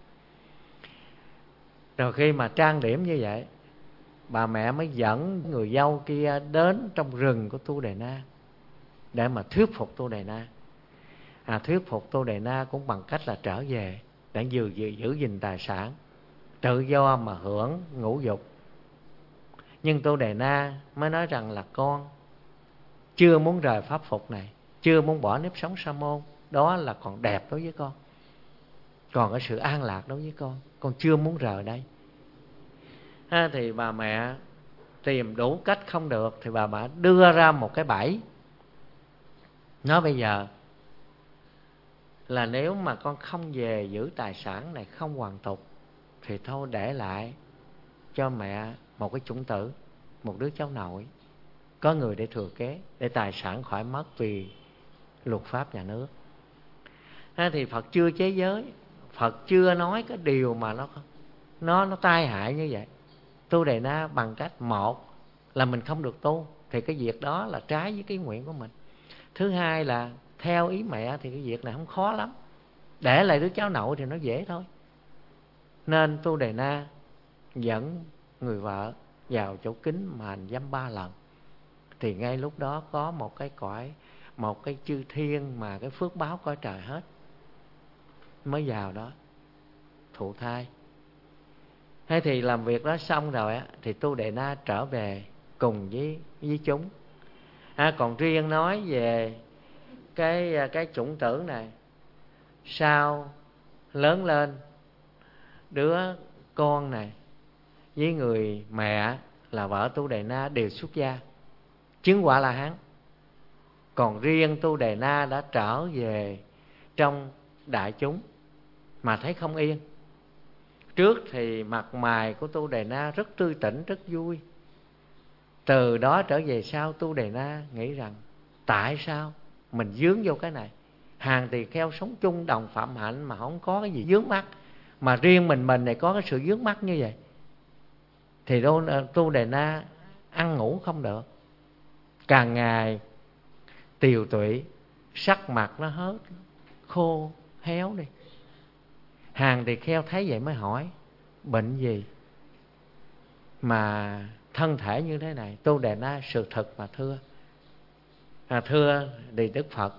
Rồi khi mà trang điểm như vậy, bà mẹ mới dẫn người dâu kia đến trong rừng của Tu Đề Na để mà thuyết phục Tu Đề Na. À, thuyết phục Tu Đề Na cũng bằng cách là trở về để giữ, giữ, giữ gìn tài sản, tự do mà hưởng ngũ dục. Nhưng Tu Đề Na mới nói rằng là con chưa muốn rời pháp phục này, chưa muốn bỏ nếp sống sa môn. Đó là còn đẹp đối với con, còn có sự an lạc đối với con, con chưa muốn rời đây. Ha, thì bà mẹ tìm đủ cách không được, thì bà mẹ đưa ra một cái bẫy. Nói bây giờ là nếu mà con không về giữ tài sản này, không hoàn tục, thì thôi để lại cho mẹ một cái chủng tử, một đứa cháu nội, có người để thừa kế, để tài sản khỏi mất vì luật pháp nhà nước. Ha, thì Phật chưa chế giới, Phật chưa nói cái điều mà nó nó nó tai hại như vậy. Tu Đề Na bằng cách, một là mình không được tu, thì cái việc đó là trái với cái nguyện của mình. Thứ hai là theo ý mẹ thì cái việc này không khó lắm, để lại đứa cháu nội thì nó dễ thôi. Nên Tu Đề Na dẫn người vợ vào chỗ kính mà hành dâm ba lần. Thì ngay lúc đó có một cái cõi, một cái chư thiên mà cái phước báo cõi trời hết mới vào đó thụ thai. Thế thì làm việc đó xong rồi á, thì Tu Đề Na trở về cùng với với chúng. À, còn riêng nói về cái cái chủng tử này, sau lớn lên, đứa con này với người mẹ là vợ Tu Đề Na đều xuất gia, chứng quả La Hán. Còn riêng Tu Đề Na đã trở về trong đại chúng mà thấy không yên. Trước thì mặt mày của Tu Đề Na rất tươi tỉnh, rất vui. Từ đó trở về sau, Tu Đề Na nghĩ rằng tại sao mình vướng vô cái này? Hàng tỳ kheo sống chung đồng phạm hạnh mà không có cái gì vướng mắc, mà riêng mình mình này có cái sự vướng mắc như vậy. Thì Tu Đề Na ăn ngủ không được, càng ngày tiều tụy, sắc mặt nó hết khô héo đi. Hàng tỳ kheo thấy vậy mới hỏi bệnh gì mà thân thể như thế này? Tu Đề Na sự thật mà thưa. À, thưa thì Đức Phật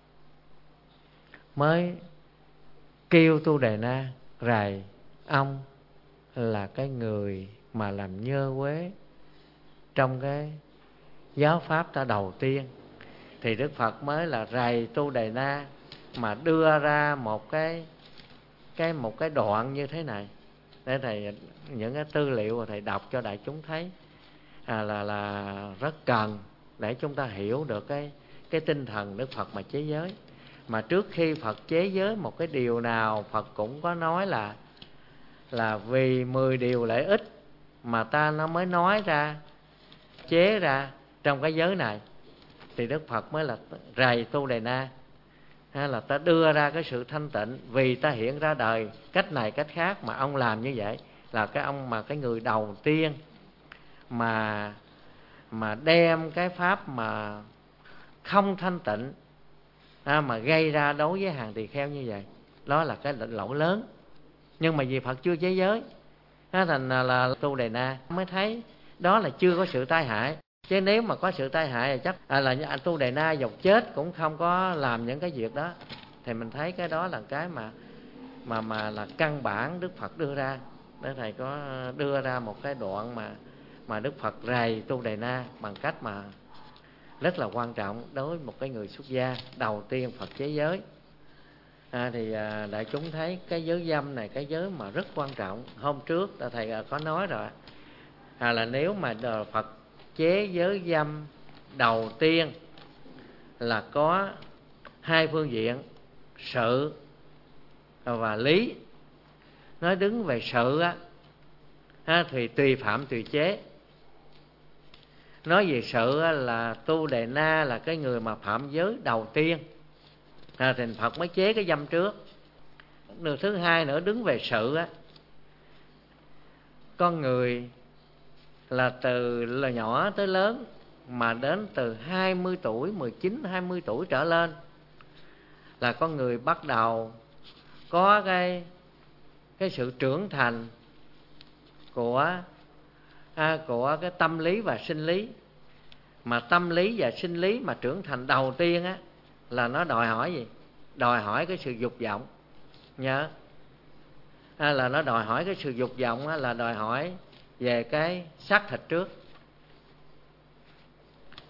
mới kêu Tu Đề Na rày ông là cái người mà làm nhơ quế trong cái giáo pháp ta đầu tiên. Thì Đức Phật mới là rày Tu Đề Na mà đưa ra một cái cái một cái đoạn như thế này, để thầy những cái tư liệu mà thầy đọc cho đại chúng thấy à, là là rất cần để chúng ta hiểu được cái cái tinh thần Đức Phật mà chế giới. Mà trước khi Phật chế giới một cái điều nào, Phật cũng có nói là là vì mười điều lợi ích mà ta nó mới nói ra, chế ra trong cái giới này. Thì Đức Phật mới là rầy Tu Đề Na, hay là ta đưa ra cái sự thanh tịnh, vì ta hiện ra đời cách này cách khác mà ông làm như vậy, là cái ông mà cái người đầu tiên mà mà đem cái pháp mà không thanh tịnh à, mà gây ra đối với hàng tỳ kheo như vậy. Đó là cái lỗi lớn. Nhưng mà vì Phật chưa chế giới, thành là, là Tu Đề Na mới thấy đó là chưa có sự tai hại. Chứ nếu mà có sự tai hại thì chắc à, là Tu Đề Na dọc chết cũng không có làm những cái việc đó. Thì mình thấy cái đó là cái mà mà mà là căn bản Đức Phật đưa ra. Để thầy có đưa ra một cái đoạn mà mà Đức Phật rầy Tu Đề Na bằng cách mà rất là quan trọng đối với một cái người xuất gia đầu tiên Phật chế giới. À, thì à, đại chúng thấy cái giới dâm này cái giới mà rất quan trọng. Hôm trước thầy có nói rồi à, là nếu mà Phật chế giới dâm đầu tiên là có hai phương diện, sự và lý. Nói đứng về sự á, ha, thì tùy phạm tùy chế. Nói về sự á, là Tu Đề Na là cái người mà phạm giới đầu tiên à, thì Phật mới chế cái dâm trước. Điều thứ hai nữa, đứng về sự á, con người là từ là nhỏ tới lớn, mà đến từ hai mươi tuổi, mười chín, hai mươi tuổi trở lên là con người bắt đầu có cái cái sự trưởng thành của à, của cái tâm lý và sinh lý. Mà tâm lý và sinh lý mà trưởng thành đầu tiên á, là nó đòi hỏi gì? Đòi hỏi cái sự dục vọng. Nhớ à, là nó đòi hỏi cái sự dục vọng á, là đòi hỏi về cái xác thịt trước.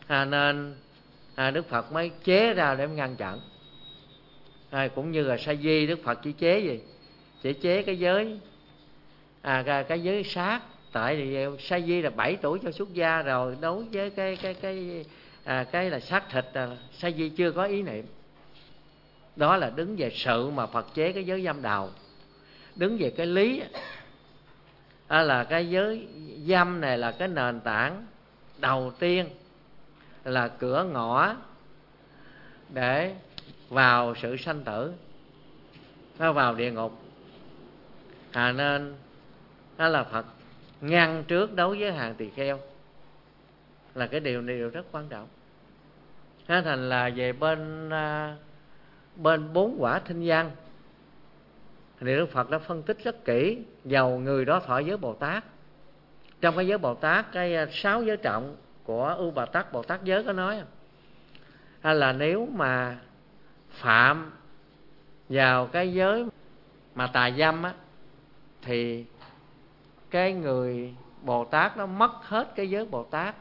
à, nên à, Đức Phật mới chế ra để ngăn chặn. À, cũng như là sa di, Đức Phật chỉ chế gì? Chỉ chế cái giới à, cái, cái giới sát. Tại vì sa di là bảy tuổi cho xuất gia rồi, đối với cái cái cái à, cái là xác thịt là sa di chưa có ý niệm. Đó là đứng về sự mà Phật chế cái giới dâm đầu. Đứng về cái lý à, là cái giới dâm này là cái nền tảng đầu tiên, là cửa ngõ để vào sự sanh tử, nó vào địa ngục. À, nên đó là Phật ngăn trước đối với hàng tỳ kheo, là cái điều này điều rất quan trọng. Thế thành là về bên à, bên bốn quả thinh văn thì Đức Phật đã phân tích rất kỹ. Dầu người đó thọ giới Bồ Tát, trong cái giới Bồ Tát, cái sáu giới trọng của U Bà Tát Bồ Tát giới có nói là nếu mà phạm vào cái giới mà tà dâm á, thì cái người Bồ Tát nó mất hết cái giới Bồ Tát,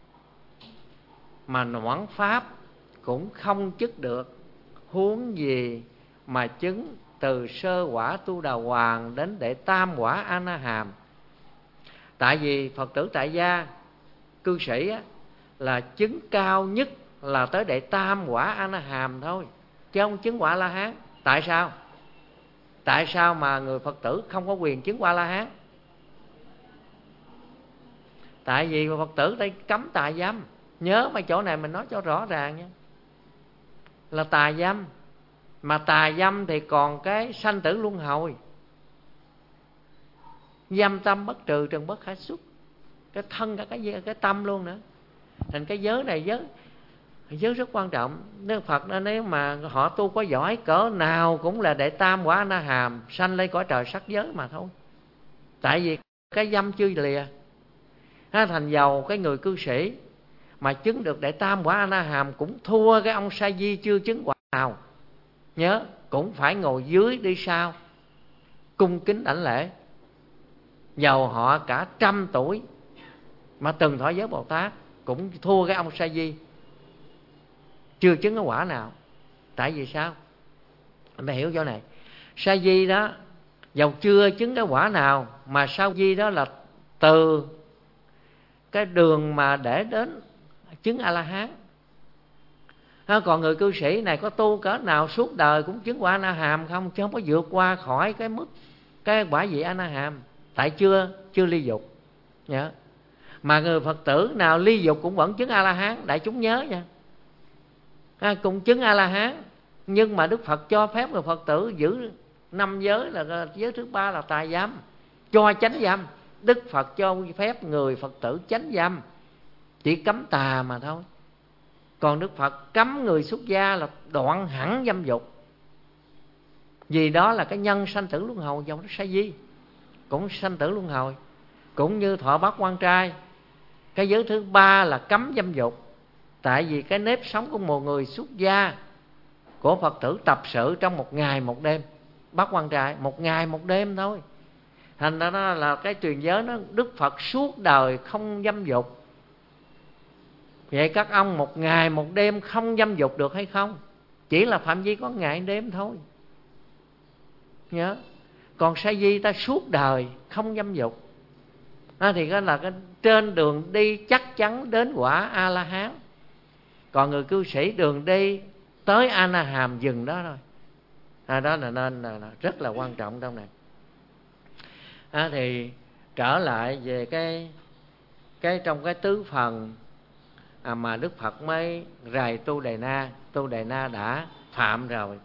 mà noãn pháp cũng không chứng được, huống gì mà chứng từ sơ quả Tu Đà Hoàng đến đệ tam quả A Na Hàm. Tại vì Phật tử tại gia cư sĩ á, là chứng cao nhất là tới đệ tam quả A Na Hàm thôi, chứ không chứng quả La Hán. Tại sao? Tại sao mà người Phật tử không có quyền chứng quả La Hán? Tại vì Phật tử đây cấm tà dâm. Nhớ mấy chỗ này mình nói cho rõ ràng nha, là tà dâm. Mà tà dâm thì còn cái sanh tử luân hồi. Dâm tâm bất trừ, trần bất khả xuất. Cái thân cả cái, cái tâm luôn nữa. Thành cái giới này giới giới rất quan trọng. Nếu Phật đó, nếu mà họ tu có giỏi cỡ nào cũng là đệ tam quả A Na Hàm, sanh lên cõi trời sắc giới mà thôi. Tại vì cái dâm chưa lìa. Thành giàu cái người cư sĩ mà chứng được đệ tam quả A Na Hàm cũng thua cái ông sa di chưa chứng quả nào. Nhớ cũng phải ngồi dưới đi sau, cung kính đảnh lễ. Dầu họ cả trăm tuổi mà từng thọ giới Bồ Tát cũng thua cái ông sa di chưa chứng cái quả nào. Tại vì sao? Mày hiểu chỗ này. Sa di đó dầu chưa chứng cái quả nào, mà sa di đó là từ cái đường mà để đến chứng A La Hán. Còn người cư sĩ này có tu cỡ nào suốt đời cũng chứng quả A Na Hàm không, chứ không có vượt qua khỏi cái mức cái quả vị A Na Hàm. Tại chưa chưa ly dục. Nhớ. Mà người Phật tử nào ly dục cũng vẫn chứng A La Hán, đại chúng nhớ nha. À, cũng chứng A La Hán, nhưng mà Đức Phật cho phép người Phật tử giữ năm giới, là giới thứ ba là tà dâm, cho chánh dâm. Đức Phật cho phép người Phật tử chánh dâm, chỉ cấm tà mà thôi. Còn Đức Phật cấm người xuất gia là đoạn hẳn dâm dục. Vì đó là cái nhân sanh tử luân hồi. Dòng nó sa di cũng sanh tử luân hồi, cũng như thọ bát quan trai. Cái giới thứ ba là cấm dâm dục. Tại vì cái nếp sống của một người xuất gia, của Phật tử tập sự trong một ngày một đêm, bát quan trai một ngày một đêm thôi. Thành ra đó là cái truyền giới nó, Đức Phật suốt đời không dâm dục. Vậy các ông một ngày một đêm không dâm dục được hay không? Chỉ là phạm vi có ngày đêm thôi. Nhớ. Còn sa di ta suốt đời không dâm dục, à, thì cái là cái trên đường đi chắc chắn đến quả A La Hán. Còn người cư sĩ đường đi tới A Na Hàm dừng đó thôi. À, đó là nên là, là rất là quan trọng trong này. À, thì trở lại về cái cái trong cái tứ phần à, mà Đức Phật mới rày Tu Đề Na. Tu Đề Na đã phạm rồi,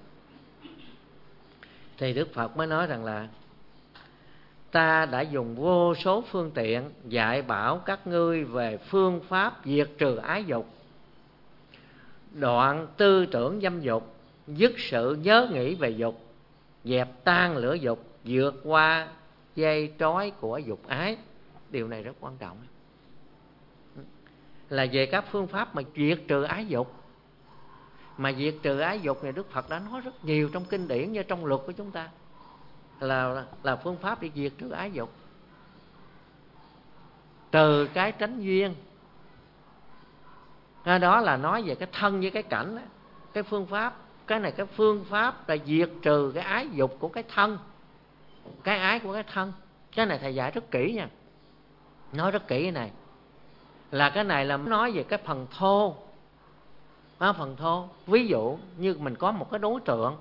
thì Đức Phật mới nói rằng là ta đã dùng vô số phương tiện dạy bảo các ngươi về phương pháp diệt trừ ái dục, đoạn tư tưởng dâm dục, dứt sự nhớ nghĩ về dục, dẹp tan lửa dục, vượt qua dây trói của dục ái. Điều này rất quan trọng, là về các phương pháp mà diệt trừ ái dục. Mà diệt trừ ái dục này Đức Phật đã nói rất nhiều trong kinh điển như trong luật của chúng ta, là, là phương pháp để diệt trừ ái dục. Từ cái tránh duyên, Đó là nói về cái thân với cái cảnh đó. Cái phương pháp, cái này cái phương pháp là diệt trừ cái ái dục của cái thân, cái ái của cái thân. Cái này thầy dạy rất kỹ nha, nói rất kỹ. Cái này là cái này là nói về cái phần thô. Đó, phần thô. Ví dụ như mình có một cái đối tượng,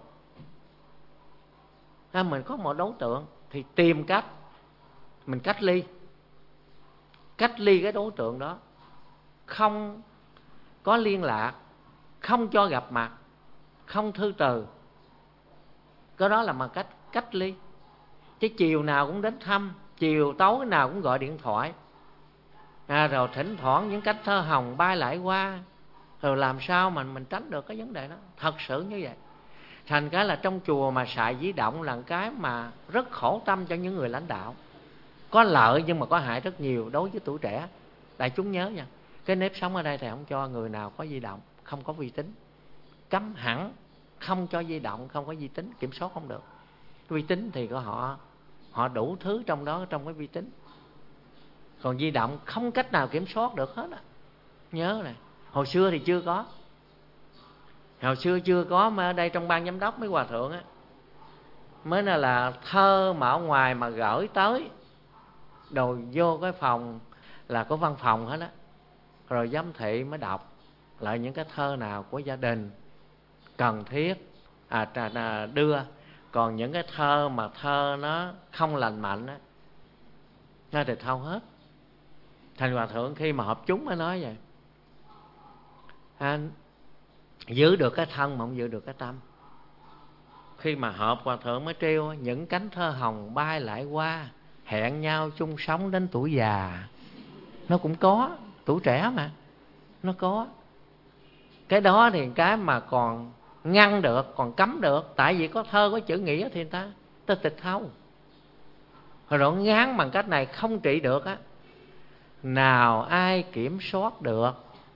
à, mình có một đối tượng thì tìm cách mình cách ly, cách ly cái đối tượng đó, không có liên lạc, không cho gặp mặt, không thư từ. Cái đó là bằng cách cách ly. Chứ chiều nào cũng đến thăm, chiều tối nào cũng gọi điện thoại, à, rồi thỉnh thoảng những cánh thơ hồng bay lại qua, rồi làm sao mà mình tránh được cái vấn đề đó. Thật sự như vậy. Thành cái là trong chùa mà xài di động là cái mà rất khổ tâm cho những người lãnh đạo. Có lợi nhưng mà có hại rất nhiều đối với tuổi trẻ. Đại chúng nhớ nha, cái nếp sống ở đây thầy không cho người nào có di động, không có vi tính. Cấm hẳn, không cho di động, không có vi tính, kiểm soát không được. Vi tính thì có họ họ đủ thứ trong đó, trong cái vi tính. Còn di động không cách nào kiểm soát được hết á. Nhớ này, hồi xưa thì chưa có. Hồi xưa chưa có, mà ở đây trong ban giám đốc mấy hòa thượng á, mới là, là thơ mà ở ngoài mà gửi tới, đồ vô cái phòng là có văn phòng hết á, rồi giám thị mới đọc lại những cái thơ nào của gia đình cần thiết à, à, đưa. Còn những cái thơ mà thơ nó không lành mạnh á, nó thì thâu hết. Thành hòa thượng khi mà họp chúng mới nói vậy, à, giữ được cái thân mà không giữ được cái tâm. Khi mà họp hòa thượng mới treo những cánh thơ hồng bay lại qua, hẹn nhau chung sống đến tuổi già. Nó cũng có, tuổi trẻ mà nó có. Cái đó thì cái mà còn ngăn được, còn cấm được. Tại vì có thơ có chữ nghĩa thì người ta ta tịch thâu. Hồi đó ngán bằng cách này không trị được á. Nào ai kiểm soát được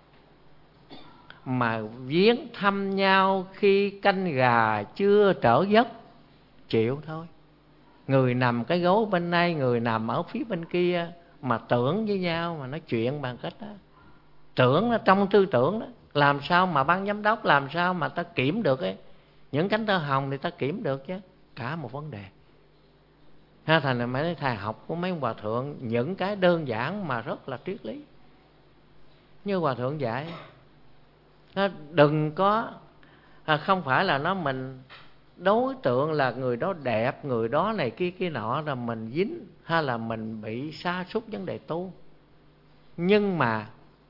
mà viếng thăm nhau khi canh gà chưa trở giấc, chịu thôi. Người nằm cái gối bên đây, người nằm ở phía bên kia, mà tưởng với nhau, mà nói chuyện bằng cách đó. Tưởng nó trong tư tưởng đó. Làm sao mà ban giám đốc, làm sao mà ta kiểm được ấy. Những cánh thơ hồng thì ta kiểm được chứ. Cả một vấn đề. Ha, thành là mấy thầy học của mấy hòa thượng những cái đơn giản mà rất là triết lý. Như hòa thượng dạy, nó đừng có à, không phải là nó mình đối tượng là người đó đẹp, người đó này kia kia nọ là mình dính, hay là mình bị sa sút vấn đề tu. Nhưng mà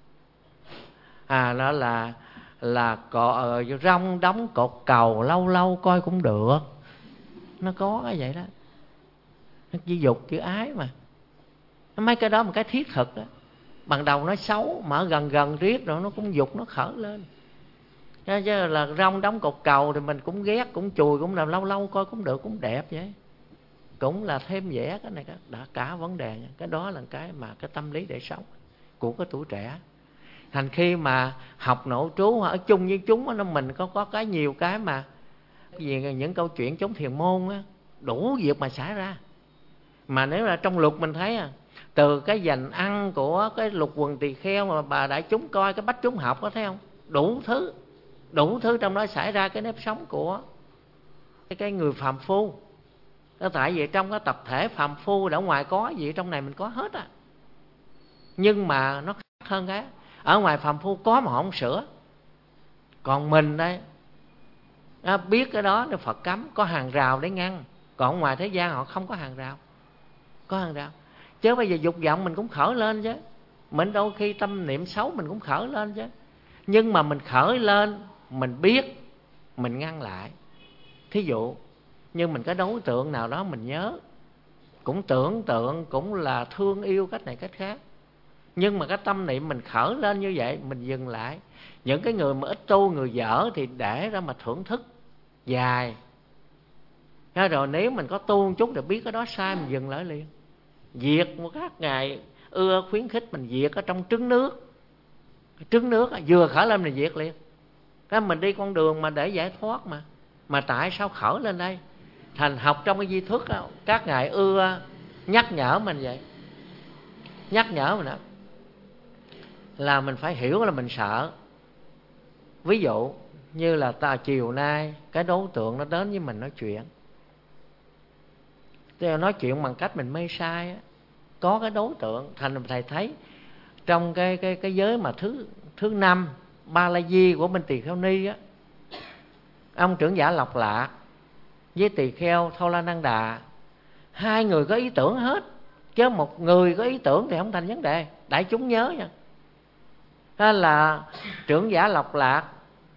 à nó là là cọ rong đóng cột cầu lâu lâu coi cũng được. Nó có cái vậy đó. Nó chỉ dục chữ ái mà. Mấy cái đó một cái thiết thực đó. Ban đầu nó xấu mà ở gần gần riết rồi nó cũng dục nó khởi lên. Chứ là rong đóng cột cầu thì mình cũng ghét, cũng chùi, cũng làm lâu lâu coi cũng được, cũng đẹp vậy. Cũng là thêm vẻ cái này đã cả vấn đề nha. Cái đó là cái mà cái tâm lý để sống của cái tuổi trẻ. Thành khi mà học nội trú ở chung với chúng nó mình có có cái nhiều cái mà vì những câu chuyện chống thiền môn á, đủ việc mà xảy ra. Mà nếu là trong luật mình thấy à, từ cái dành ăn của cái lục quần tỳ kheo mà bà đại chúng coi, cái bách chúng học có thấy không? Đủ thứ, đủ thứ trong đó xảy ra cái nếp sống của cái, cái người phàm phu. Đó, tại vì trong cái tập thể phàm phu ở ngoài có gì trong này mình có hết à. Nhưng mà nó khác hơn cái ở ngoài phàm phu có mà họ không sửa. Còn mình đây à, biết cái đó thì Phật cấm, có hàng rào để ngăn. Còn ngoài thế gian họ không có hàng rào. Có hàng rào. Chứ bây giờ dục vọng mình cũng khởi lên chứ. Mình đôi khi tâm niệm xấu mình cũng khởi lên chứ. Nhưng mà mình khởi lên, mình biết, mình ngăn lại. Thí dụ như mình có đối tượng nào đó mình nhớ, cũng tưởng tượng, cũng là thương yêu cách này cách khác. Nhưng mà cái tâm niệm mình khởi lên như vậy, mình dừng lại. Những cái người mà ít tu, người dở thì để ra mà thưởng thức dài. Rồi nếu mình có tu một chút thì biết cái đó sai, mình dừng lại liền. Diệt một các ngày ưa khuyến khích mình diệt ở trong trứng nước. Trứng nước vừa khởi lên mình diệt liền. Đó, mình đi con đường mà để giải thoát mà. Mà tại sao khởi lên đây? Thành học trong cái di thức đó, các ngài ưa nhắc nhở mình vậy. Nhắc nhở mình đó là mình phải hiểu là mình sợ. Ví dụ như là ta chiều nay cái đối tượng nó đến với mình nói chuyện, thì nói chuyện bằng cách mình mê sai á, có cái đối tượng. Thành thầy thấy trong cái cái cái giới mà thứ thứ năm Ba La Di của bên Tỳ Kheo Ni á, ông trưởng giả Lộc Lạc với Tỳ Kheo Thâu La Năng Đà, hai người có ý tưởng hết, chứ một người có ý tưởng thì không thành vấn đề. Đại chúng nhớ nha, đó là trưởng giả Lộc Lạc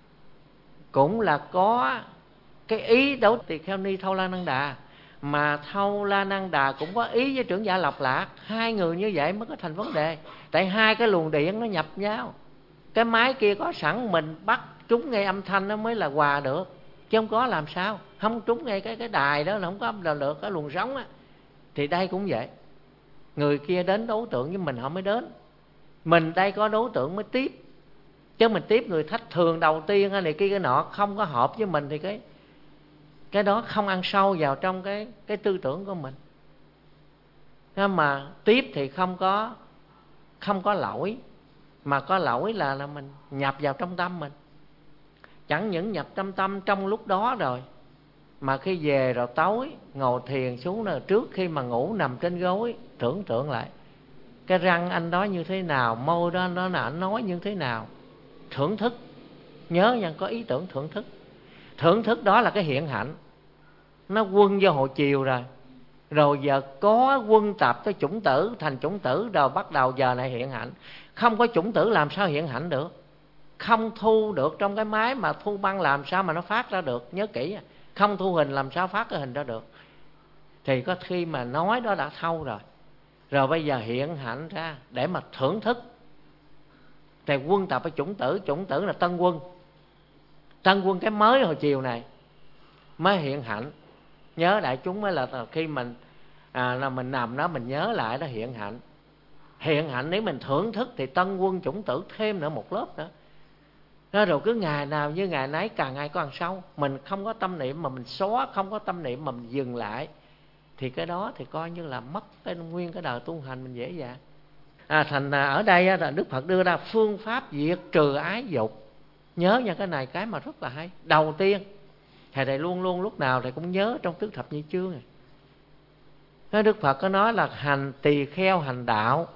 cũng là có cái ý đấu Tỳ Kheo Ni Thâu La Năng Đà, mà Thâu La Năng Đà cũng có ý với trưởng giả Lộc Lạc. Hai người như vậy mới có thành vấn đề. Tại hai cái luồng điện nó nhập nhau, cái máy kia có sẵn, mình bắt trúng ngay âm thanh nó mới là hòa được, chứ không có làm sao không trúng ngay cái cái đài đó là không có là được cái luồng sóng á. Thì đây cũng vậy, người kia đến đối tượng với mình họ mới đến, mình đây có đối tượng mới tiếp. Chứ mình tiếp người thách thường đầu tiên hay này kia cái nọ không có hợp với mình thì cái cái đó không ăn sâu vào trong cái cái tư tưởng của mình. Thế mà tiếp thì không có không có lỗi, mà có lỗi là là mình nhập vào trong tâm mình. Chẳng những nhập trong tâm trong lúc đó rồi, mà khi về rồi tối ngồi thiền xuống rồi, trước khi mà ngủ nằm trên gối tưởng tượng lại cái răng anh đó như thế nào, môi đó nó là anh nói như thế nào, thưởng thức. Nhớ nha, có ý tưởng thưởng thức. Thưởng thức đó là cái hiện hạnh, nó quân vô hồi chiều rồi. Rồi giờ có quân tập tới chủng tử, thành chủng tử rồi bắt đầu giờ này hiện hạnh. Không có chủng tử làm sao hiện hạnh được, không thu được trong cái máy mà thu băng làm sao mà nó phát ra được. Nhớ kỹ, không thu hình làm sao phát cái hình ra được. Thì có khi mà nói đó đã thâu rồi, rồi bây giờ hiện hạnh ra để mà thưởng thức. Thì quân tập ở chủng tử, chủng tử là tân quân. Tân quân cái mới hồi chiều này mới hiện hạnh. Nhớ đại chúng mới là khi mình à, là mình nằm đó mình nhớ lại đó hiện hạnh. Hiện hạnh nếu mình thưởng thức thì tân quân chủng tử thêm nữa một lớp nữa. Đó, rồi cứ ngày nào như ngày nấy càng ngày càng sâu. Mình không có tâm niệm mà mình xóa, không có tâm niệm mà mình dừng lại, thì cái đó thì coi như là mất cái nguyên cái đời tu hành mình dễ dàng. À, thành ở đây là Đức Phật đưa ra phương pháp diệt trừ ái dục. Nhớ nha, cái này cái mà rất là hay. Đầu tiên thầy thầy luôn luôn lúc nào thầy cũng nhớ trong tứ thập nhị chương này, Nói Đức Phật có nói là hành tỳ kheo hành đạo,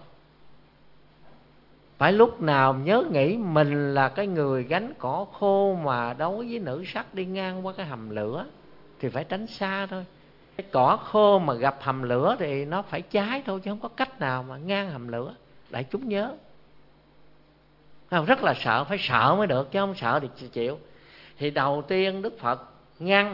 phải lúc nào nhớ nghĩ mình là cái người gánh cỏ khô mà đối với nữ sắc đi ngang qua cái hầm lửa thì phải tránh xa thôi. Cái cỏ khô mà gặp hầm lửa thì nó phải cháy thôi, chứ không có cách nào mà ngang hầm lửa. Đại chúng nhớ, rất là sợ, phải sợ mới được, chứ không sợ thì chịu. Thì đầu tiên Đức Phật ngăn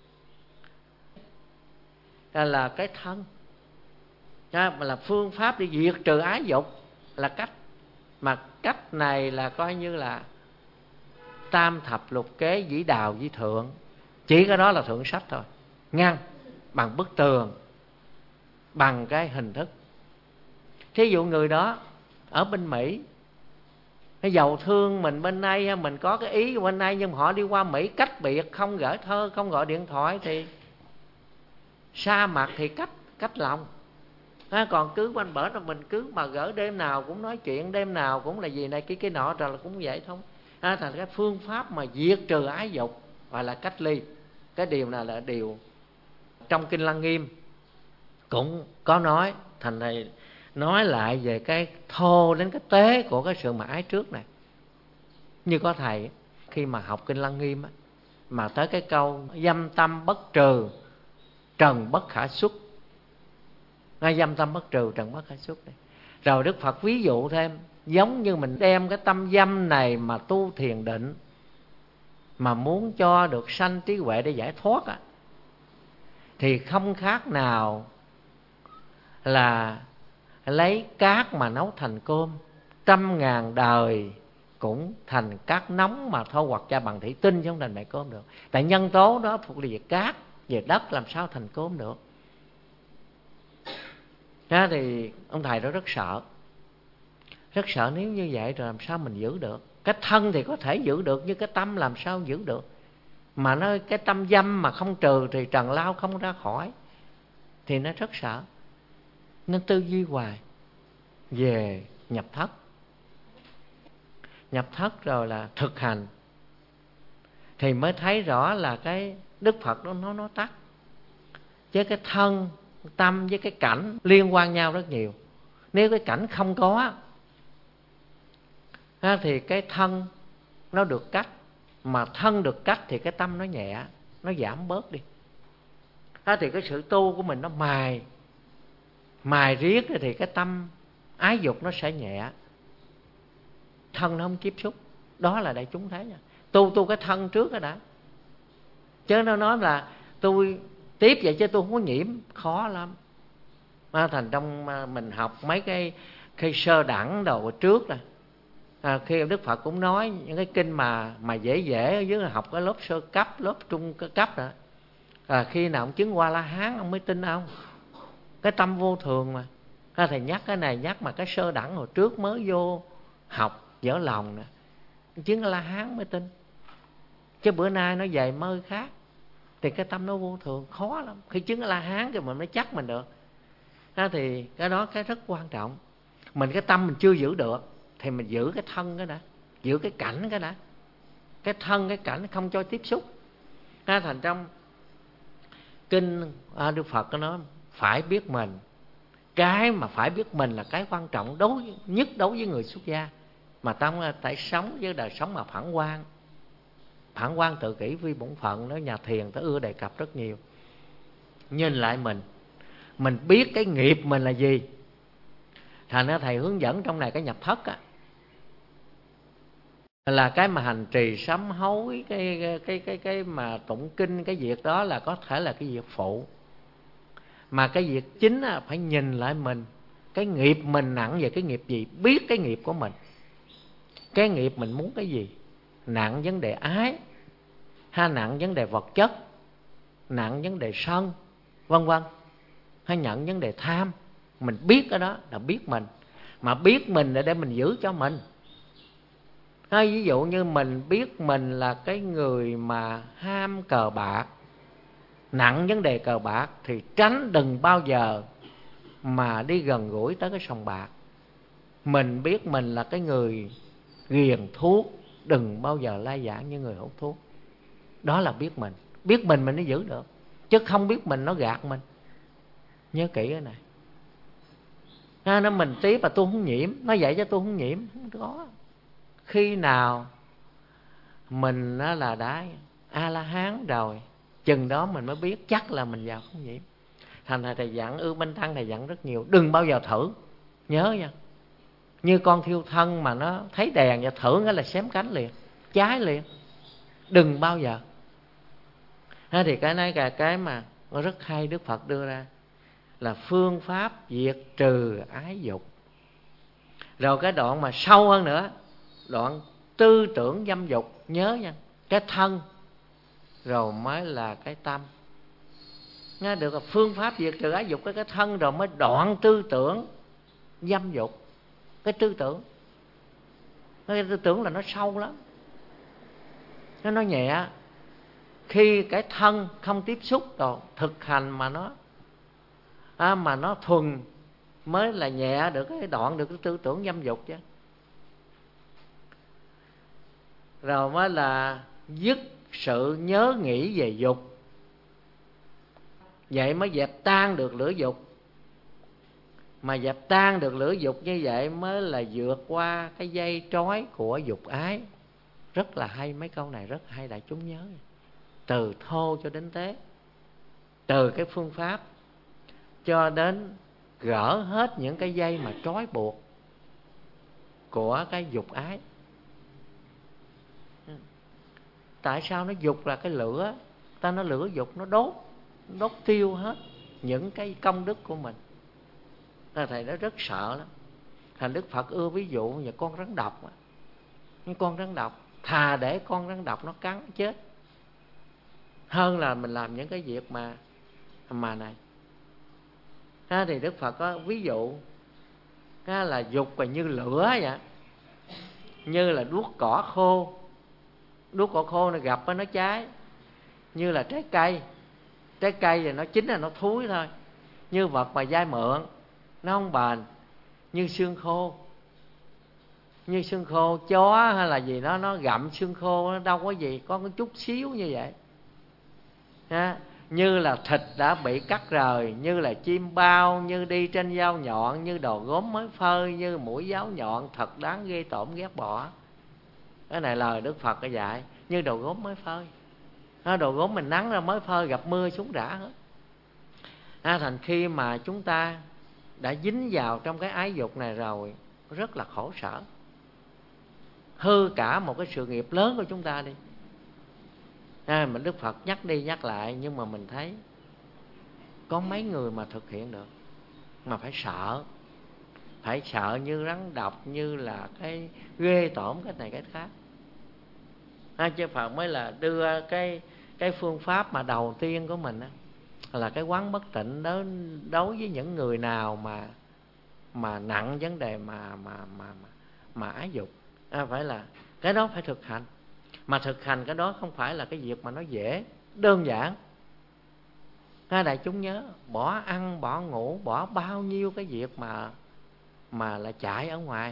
là cái thân, là phương pháp để diệt trừ ái dục, là cách. Mà cách này là coi như là tam thập lục kế dĩ đào dĩ thượng, chỉ cái đó là thượng sách thôi. Ngăn bằng bức tường, bằng cái hình thức. Thí dụ người đó ở bên Mỹ, cái giàu thương mình bên đây, mình có cái ý bên đây, nhưng mà họ đi qua Mỹ cách biệt, không gửi thơ, không gọi điện thoại, thì xa mặt thì cách cách lòng. À, còn cứ quanh bển là mình cứ mà gỡ đêm nào cũng nói chuyện, đêm nào cũng là gì này cái cái nọ, rồi là cũng vậy thôi. À, thành cái phương pháp mà diệt trừ ái dục gọi là cách ly. Cái điều này là điều trong Kinh Lăng Nghiêm cũng có nói. Thành này nói lại về cái thô đến cái tế của cái sự mà ái trước này. Như có thầy khi mà học Kinh Lăng Nghiêm á, mà tới cái câu dâm tâm bất trừ, trần bất khả xuất. Ngay dâm tâm bất trừ, trần bất khả xuất này. Rồi Đức Phật ví dụ thêm, giống như mình đem cái tâm dâm này mà tu thiền định, mà muốn cho được sanh trí huệ để giải thoát á, thì không khác nào là lấy cát mà nấu thành cơm, trăm ngàn đời cũng thành cát nóng mà thôi, hoặc cha bằng thủy tinh chứ không thành mẹ cơm được. Tại nhân tố đó thuộc về cát, về đất, làm sao thành cơm được. Đó thì ông thầy đó rất sợ, rất sợ nếu như vậy rồi làm sao mình giữ được. Cái thân thì có thể giữ được, nhưng cái tâm làm sao giữ được. Mà nó cái tâm dâm mà không trừ thì trần lao không ra khỏi, thì nó rất sợ. Nên tư duy hoài về nhập thất. Nhập thất rồi là thực hành thì mới thấy rõ là cái Đức Phật đó nó nó tắt. Chứ cái thân, tâm với cái cảnh liên quan nhau rất nhiều. Nếu cái cảnh không có thì cái thân nó được cắt, mà thân được cắt thì cái tâm nó nhẹ, nó giảm bớt đi. Thì cái sự tu của mình nó mài mài riết thì cái tâm ái dục nó sẽ nhẹ, thân nó không tiếp xúc. Đó là đại chúng thấy nha. Tu tu cái thân trước đó đã, chứ nó nói là tôi tiếp vậy chứ tôi không có nhiễm, khó lắm. Mà thành trong mình học mấy cái khi sơ đẳng đầu trước rồi, à, khi Đức Phật cũng nói những cái kinh mà mà dễ dễ ở dưới là học cái lớp sơ cấp, lớp trung cấp đó, à, khi nào ông chứng qua La Hán ông mới tin ông. Cái tâm vô thường mà. À, thầy nhắc cái này nhắc mà cái sơ đẳng hồi trước mới vô học dở lòng nè, chứng La Hán mới tin. Chứ bữa nay nó dày mơi khác, thì cái tâm nó vô thường khó lắm. Khi chứng La Hán thì mình mới chắc mình được. À, thì cái đó cái rất quan trọng. Mình cái tâm mình chưa giữ được thì mình giữ cái thân cái đã, giữ cái cảnh cái đã. Cái thân cái cảnh không cho tiếp xúc. À, thành trong kinh à, Đức Phật có nói phải biết mình. Cái mà phải biết mình là cái quan trọng đối nhất đối với người xuất gia. Mà trong tại sống với đời sống mà phản quan, phản quan tự kỷ vi bổn phận đó, nhà thiền ta ưa đề cập rất nhiều. Nhìn lại mình, mình biết cái nghiệp mình là gì. Thành ra thầy hướng dẫn trong này cái nhập thất á, là cái mà hành trì sám hối, cái cái cái cái cái mà tụng kinh, cái việc đó là có thể là cái việc phụ. Mà cái việc chính là phải nhìn lại mình, cái nghiệp mình nặng về cái nghiệp gì, biết cái nghiệp của mình. Cái nghiệp mình muốn cái gì? Nặng vấn đề ái, hay nặng vấn đề vật chất, nặng vấn đề sân, vân vân, hay nhận vấn đề tham. Mình biết cái đó là biết mình. Mà biết mình là để mình giữ cho mình. Hay ví dụ như mình biết mình là cái người mà ham cờ bạc, nặng vấn đề cờ bạc, thì tránh đừng bao giờ mà đi gần gũi tới cái sòng bạc. Mình biết mình là cái người ghiền thuốc, đừng bao giờ lai giảng như người hút thuốc. Đó là biết mình. Biết mình mình mới giữ được. Chứ không biết mình nó gạt mình. Nhớ kỹ cái này. À, nó mình tiếp là tôi không nhiễm, nó vậy cho tôi không nhiễm. Không có. Khi nào mình là đã A-la-hán rồi, chừng đó mình mới biết chắc là mình vào không nhiễm. Thành thầy, thầy dặn Ưu Minh Tăng thầy dặn rất nhiều, đừng bao giờ thử. Nhớ nha. Như con thiêu thân mà nó thấy đèn và thử cái là xém cánh liền, cháy liền. Đừng bao giờ. Thế thì cái này là cái mà nó rất hay Đức Phật đưa ra, là phương pháp diệt trừ ái dục. Rồi cái đoạn mà sâu hơn nữa, đoạn tư tưởng dâm dục, nhớ nha. Cái thân rồi mới là cái tâm. Nghe được là phương pháp diệt trừ ái dục cái cái thân, rồi mới đoạn tư tưởng dâm dục. Cái tư tưởng, cái tư tưởng là nó sâu lắm, nó nó nhẹ. Khi cái thân không tiếp xúc rồi thực hành mà nó à, mà nó thuần mới là nhẹ được cái đoạn được cái tư tưởng dâm dục chứ. Rồi mới là dứt sự nhớ nghĩ về dục, vậy mới dẹp tan được lửa dục. Mà dẹp tan được lửa dục như vậy mới là vượt qua cái dây trói của dục ái. Rất là hay, mấy câu này rất hay, đại chúng nhớ. Từ thô cho đến tế, từ cái phương pháp cho đến gỡ hết những cái dây mà trói buộc của cái dục ái. Tại sao nó dục là cái lửa? Ta nói lửa dục nó đốt, đốt tiêu hết những cái công đức của mình. Thầy nó rất sợ lắm. Thành Đức Phật ưa ví dụ như con rắn độc. Những con rắn độc, thà để con rắn độc nó cắn chết hơn là mình làm những cái việc mà mà này. Ha, thì Đức Phật có ví dụ ha, là dục là như lửa vậy, như là đuốc cỏ khô. Đuốc cỏ khô nó gặp nó cháy. Như là trái cây, trái cây thì nó chín là nó thúi thôi. Như vật mà dai mượn, nó không bền. Như xương khô, như xương khô chó hay là gì đó, nó gặm xương khô, nó đâu có gì, có một chút xíu như vậy ha. Như là thịt đã bị cắt rời, như là chim bao, như đi trên dao nhọn, như đồ gốm mới phơi, như mũi giáo nhọn, thật đáng ghê tởm ghét bỏ. Cái này lời Đức Phật đã dạy, như đồ gốm mới phơi. Đó, đồ gốm mình nắng ra mới phơi, gặp mưa xuống rã hết. À, thành khi mà chúng ta đã dính vào trong cái ái dục này rồi, rất là khổ sở, hư cả một cái sự nghiệp lớn của chúng ta đi. À, mình Đức Phật nhắc đi nhắc lại, nhưng mà mình thấy có mấy người mà thực hiện được, mà phải sợ, phải sợ như rắn độc, như là cái ghê tởm cái này cái khác. À, chứ Phật mới là đưa cái cái phương pháp mà đầu tiên của mình á, là cái quán bất tịnh đó, đối với những người nào mà mà nặng vấn đề mà mà mà mà, mà ái dục. À, phải là cái đó phải thực hành. Mà thực hành cái đó không phải là cái việc mà nó dễ, đơn giản. À, đại chúng nhớ, bỏ ăn, bỏ ngủ, bỏ bao nhiêu cái việc mà mà là chạy ở ngoài.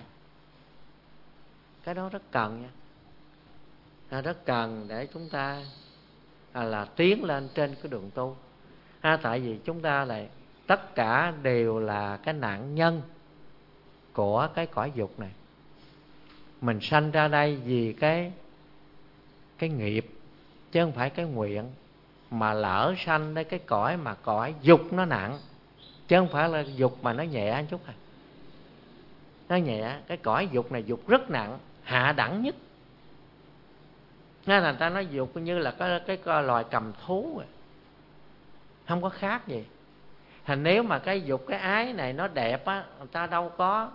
Cái đó rất cần nha. À, rất cần để chúng ta à, là tiến lên trên cái đường tu. À, tại vì chúng ta là tất cả đều là cái nạn nhân của cái cõi dục này. Mình sanh ra đây vì cái cái nghiệp, chứ không phải cái nguyện. Mà lỡ sanh đến cái cõi mà cõi dục nó nặng, chứ không phải là dục mà nó nhẹ một chút à. Nó nhẹ, cái cõi dục này dục rất nặng, hạ đẳng nhất. Nên là người ta nói dục như là cái, cái, cái loài cầm thú, không có khác gì. Thành nếu mà cái dục, cái ái này nó đẹp á, người ta đâu có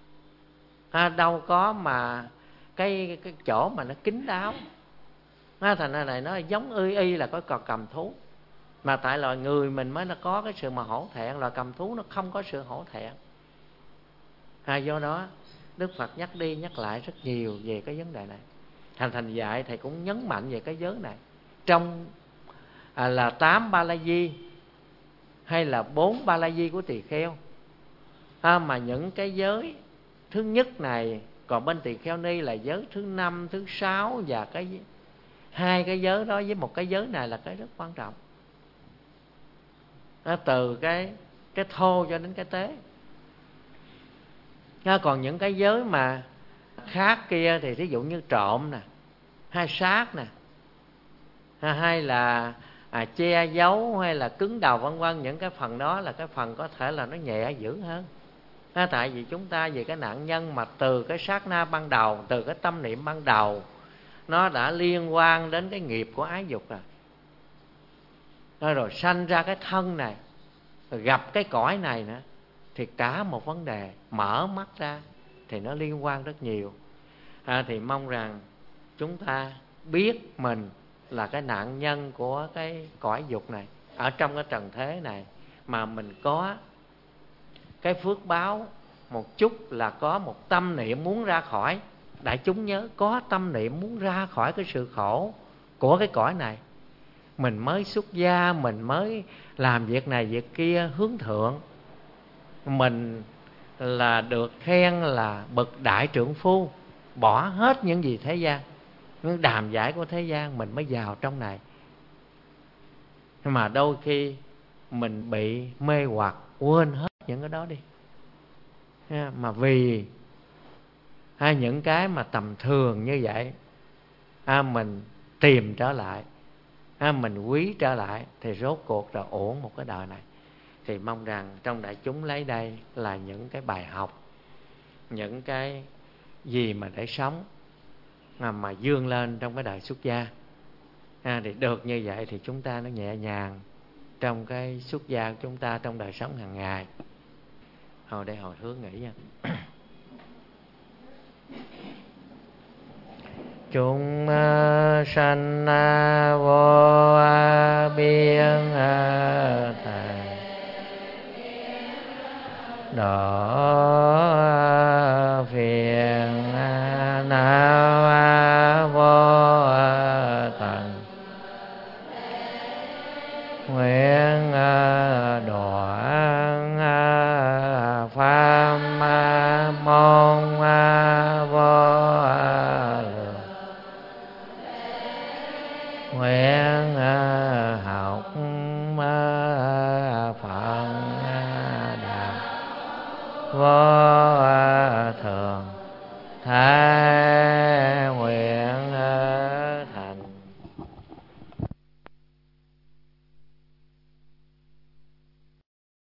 à, đâu có mà cái, cái chỗ mà nó kín đáo. À, thành ra này nó giống y y là có còn cầm thú. Mà tại loài người mình mới nó có cái sự mà hổ thẹn, loài cầm thú nó không có sự hổ thẹn. À, do đó Đức Phật nhắc đi nhắc lại rất nhiều về cái vấn đề này. Thành thành dạy thầy cũng nhấn mạnh về cái giới này. Trong à, là tám ba la di hay là bốn ba la di của tỳ kheo, à, mà những cái giới thứ nhất này, còn bên tỳ kheo ni là giới thứ năm, thứ sáu, và cái hai cái giới đó với một cái giới này là cái rất quan trọng. À, từ cái cái thô cho đến cái tế. À, còn những cái giới mà khác kia thì thí dụ như trộm nè, hay sát nè, hay là à, che giấu, hay là cứng đầu, vân vân, những cái phần đó là cái phần có thể là nó nhẹ dữ hơn. À, tại vì chúng ta về cái nạn nhân mà từ cái sát na ban đầu, từ cái tâm niệm ban đầu, nó đã liên quan đến cái nghiệp của ái dục rồi. Rồi, rồi sanh ra cái thân này, rồi gặp cái cõi này nữa, thì cả một vấn đề mở mắt ra thì nó liên quan rất nhiều. À, thì mong rằng chúng ta biết mình là cái nạn nhân của cái cõi dục này, ở trong cái trần thế này, mà mình có cái phước báo một chút là có một tâm niệm muốn ra khỏi. Đại chúng nhớ, có tâm niệm muốn ra khỏi cái sự khổ của cái cõi này, mình mới xuất gia, mình mới làm việc này việc kia hướng thượng. Mình là được khen là bậc đại trượng phu, bỏ hết những gì thế gian, những đàm giải của thế gian, mình mới vào trong này. Nhưng mà đôi khi mình bị mê hoặc, quên hết những cái đó đi. Mà vì hay những cái mà tầm thường như vậy, à, mình tìm trở lại, à, mình quý trở lại, thì rốt cuộc là ổn một cái đời này. Thì mong rằng trong đại chúng lấy đây là những cái bài học, những cái gì mà để sống, mà, mà vươn lên trong cái đời xuất gia. À, thì được như vậy thì chúng ta nó nhẹ nhàng trong cái xuất gia của chúng ta, trong đời sống hàng ngày. Hồi đây hồi hướng nghĩ nha. Chúng uh, sanh uh, vô uh, biên uh, thầy đó uh, phiền uh, nào uh, vô uh, tận nguyện uh, đoạn uh, pháp uh, môn uh, vô nguyện học Phật đạo vô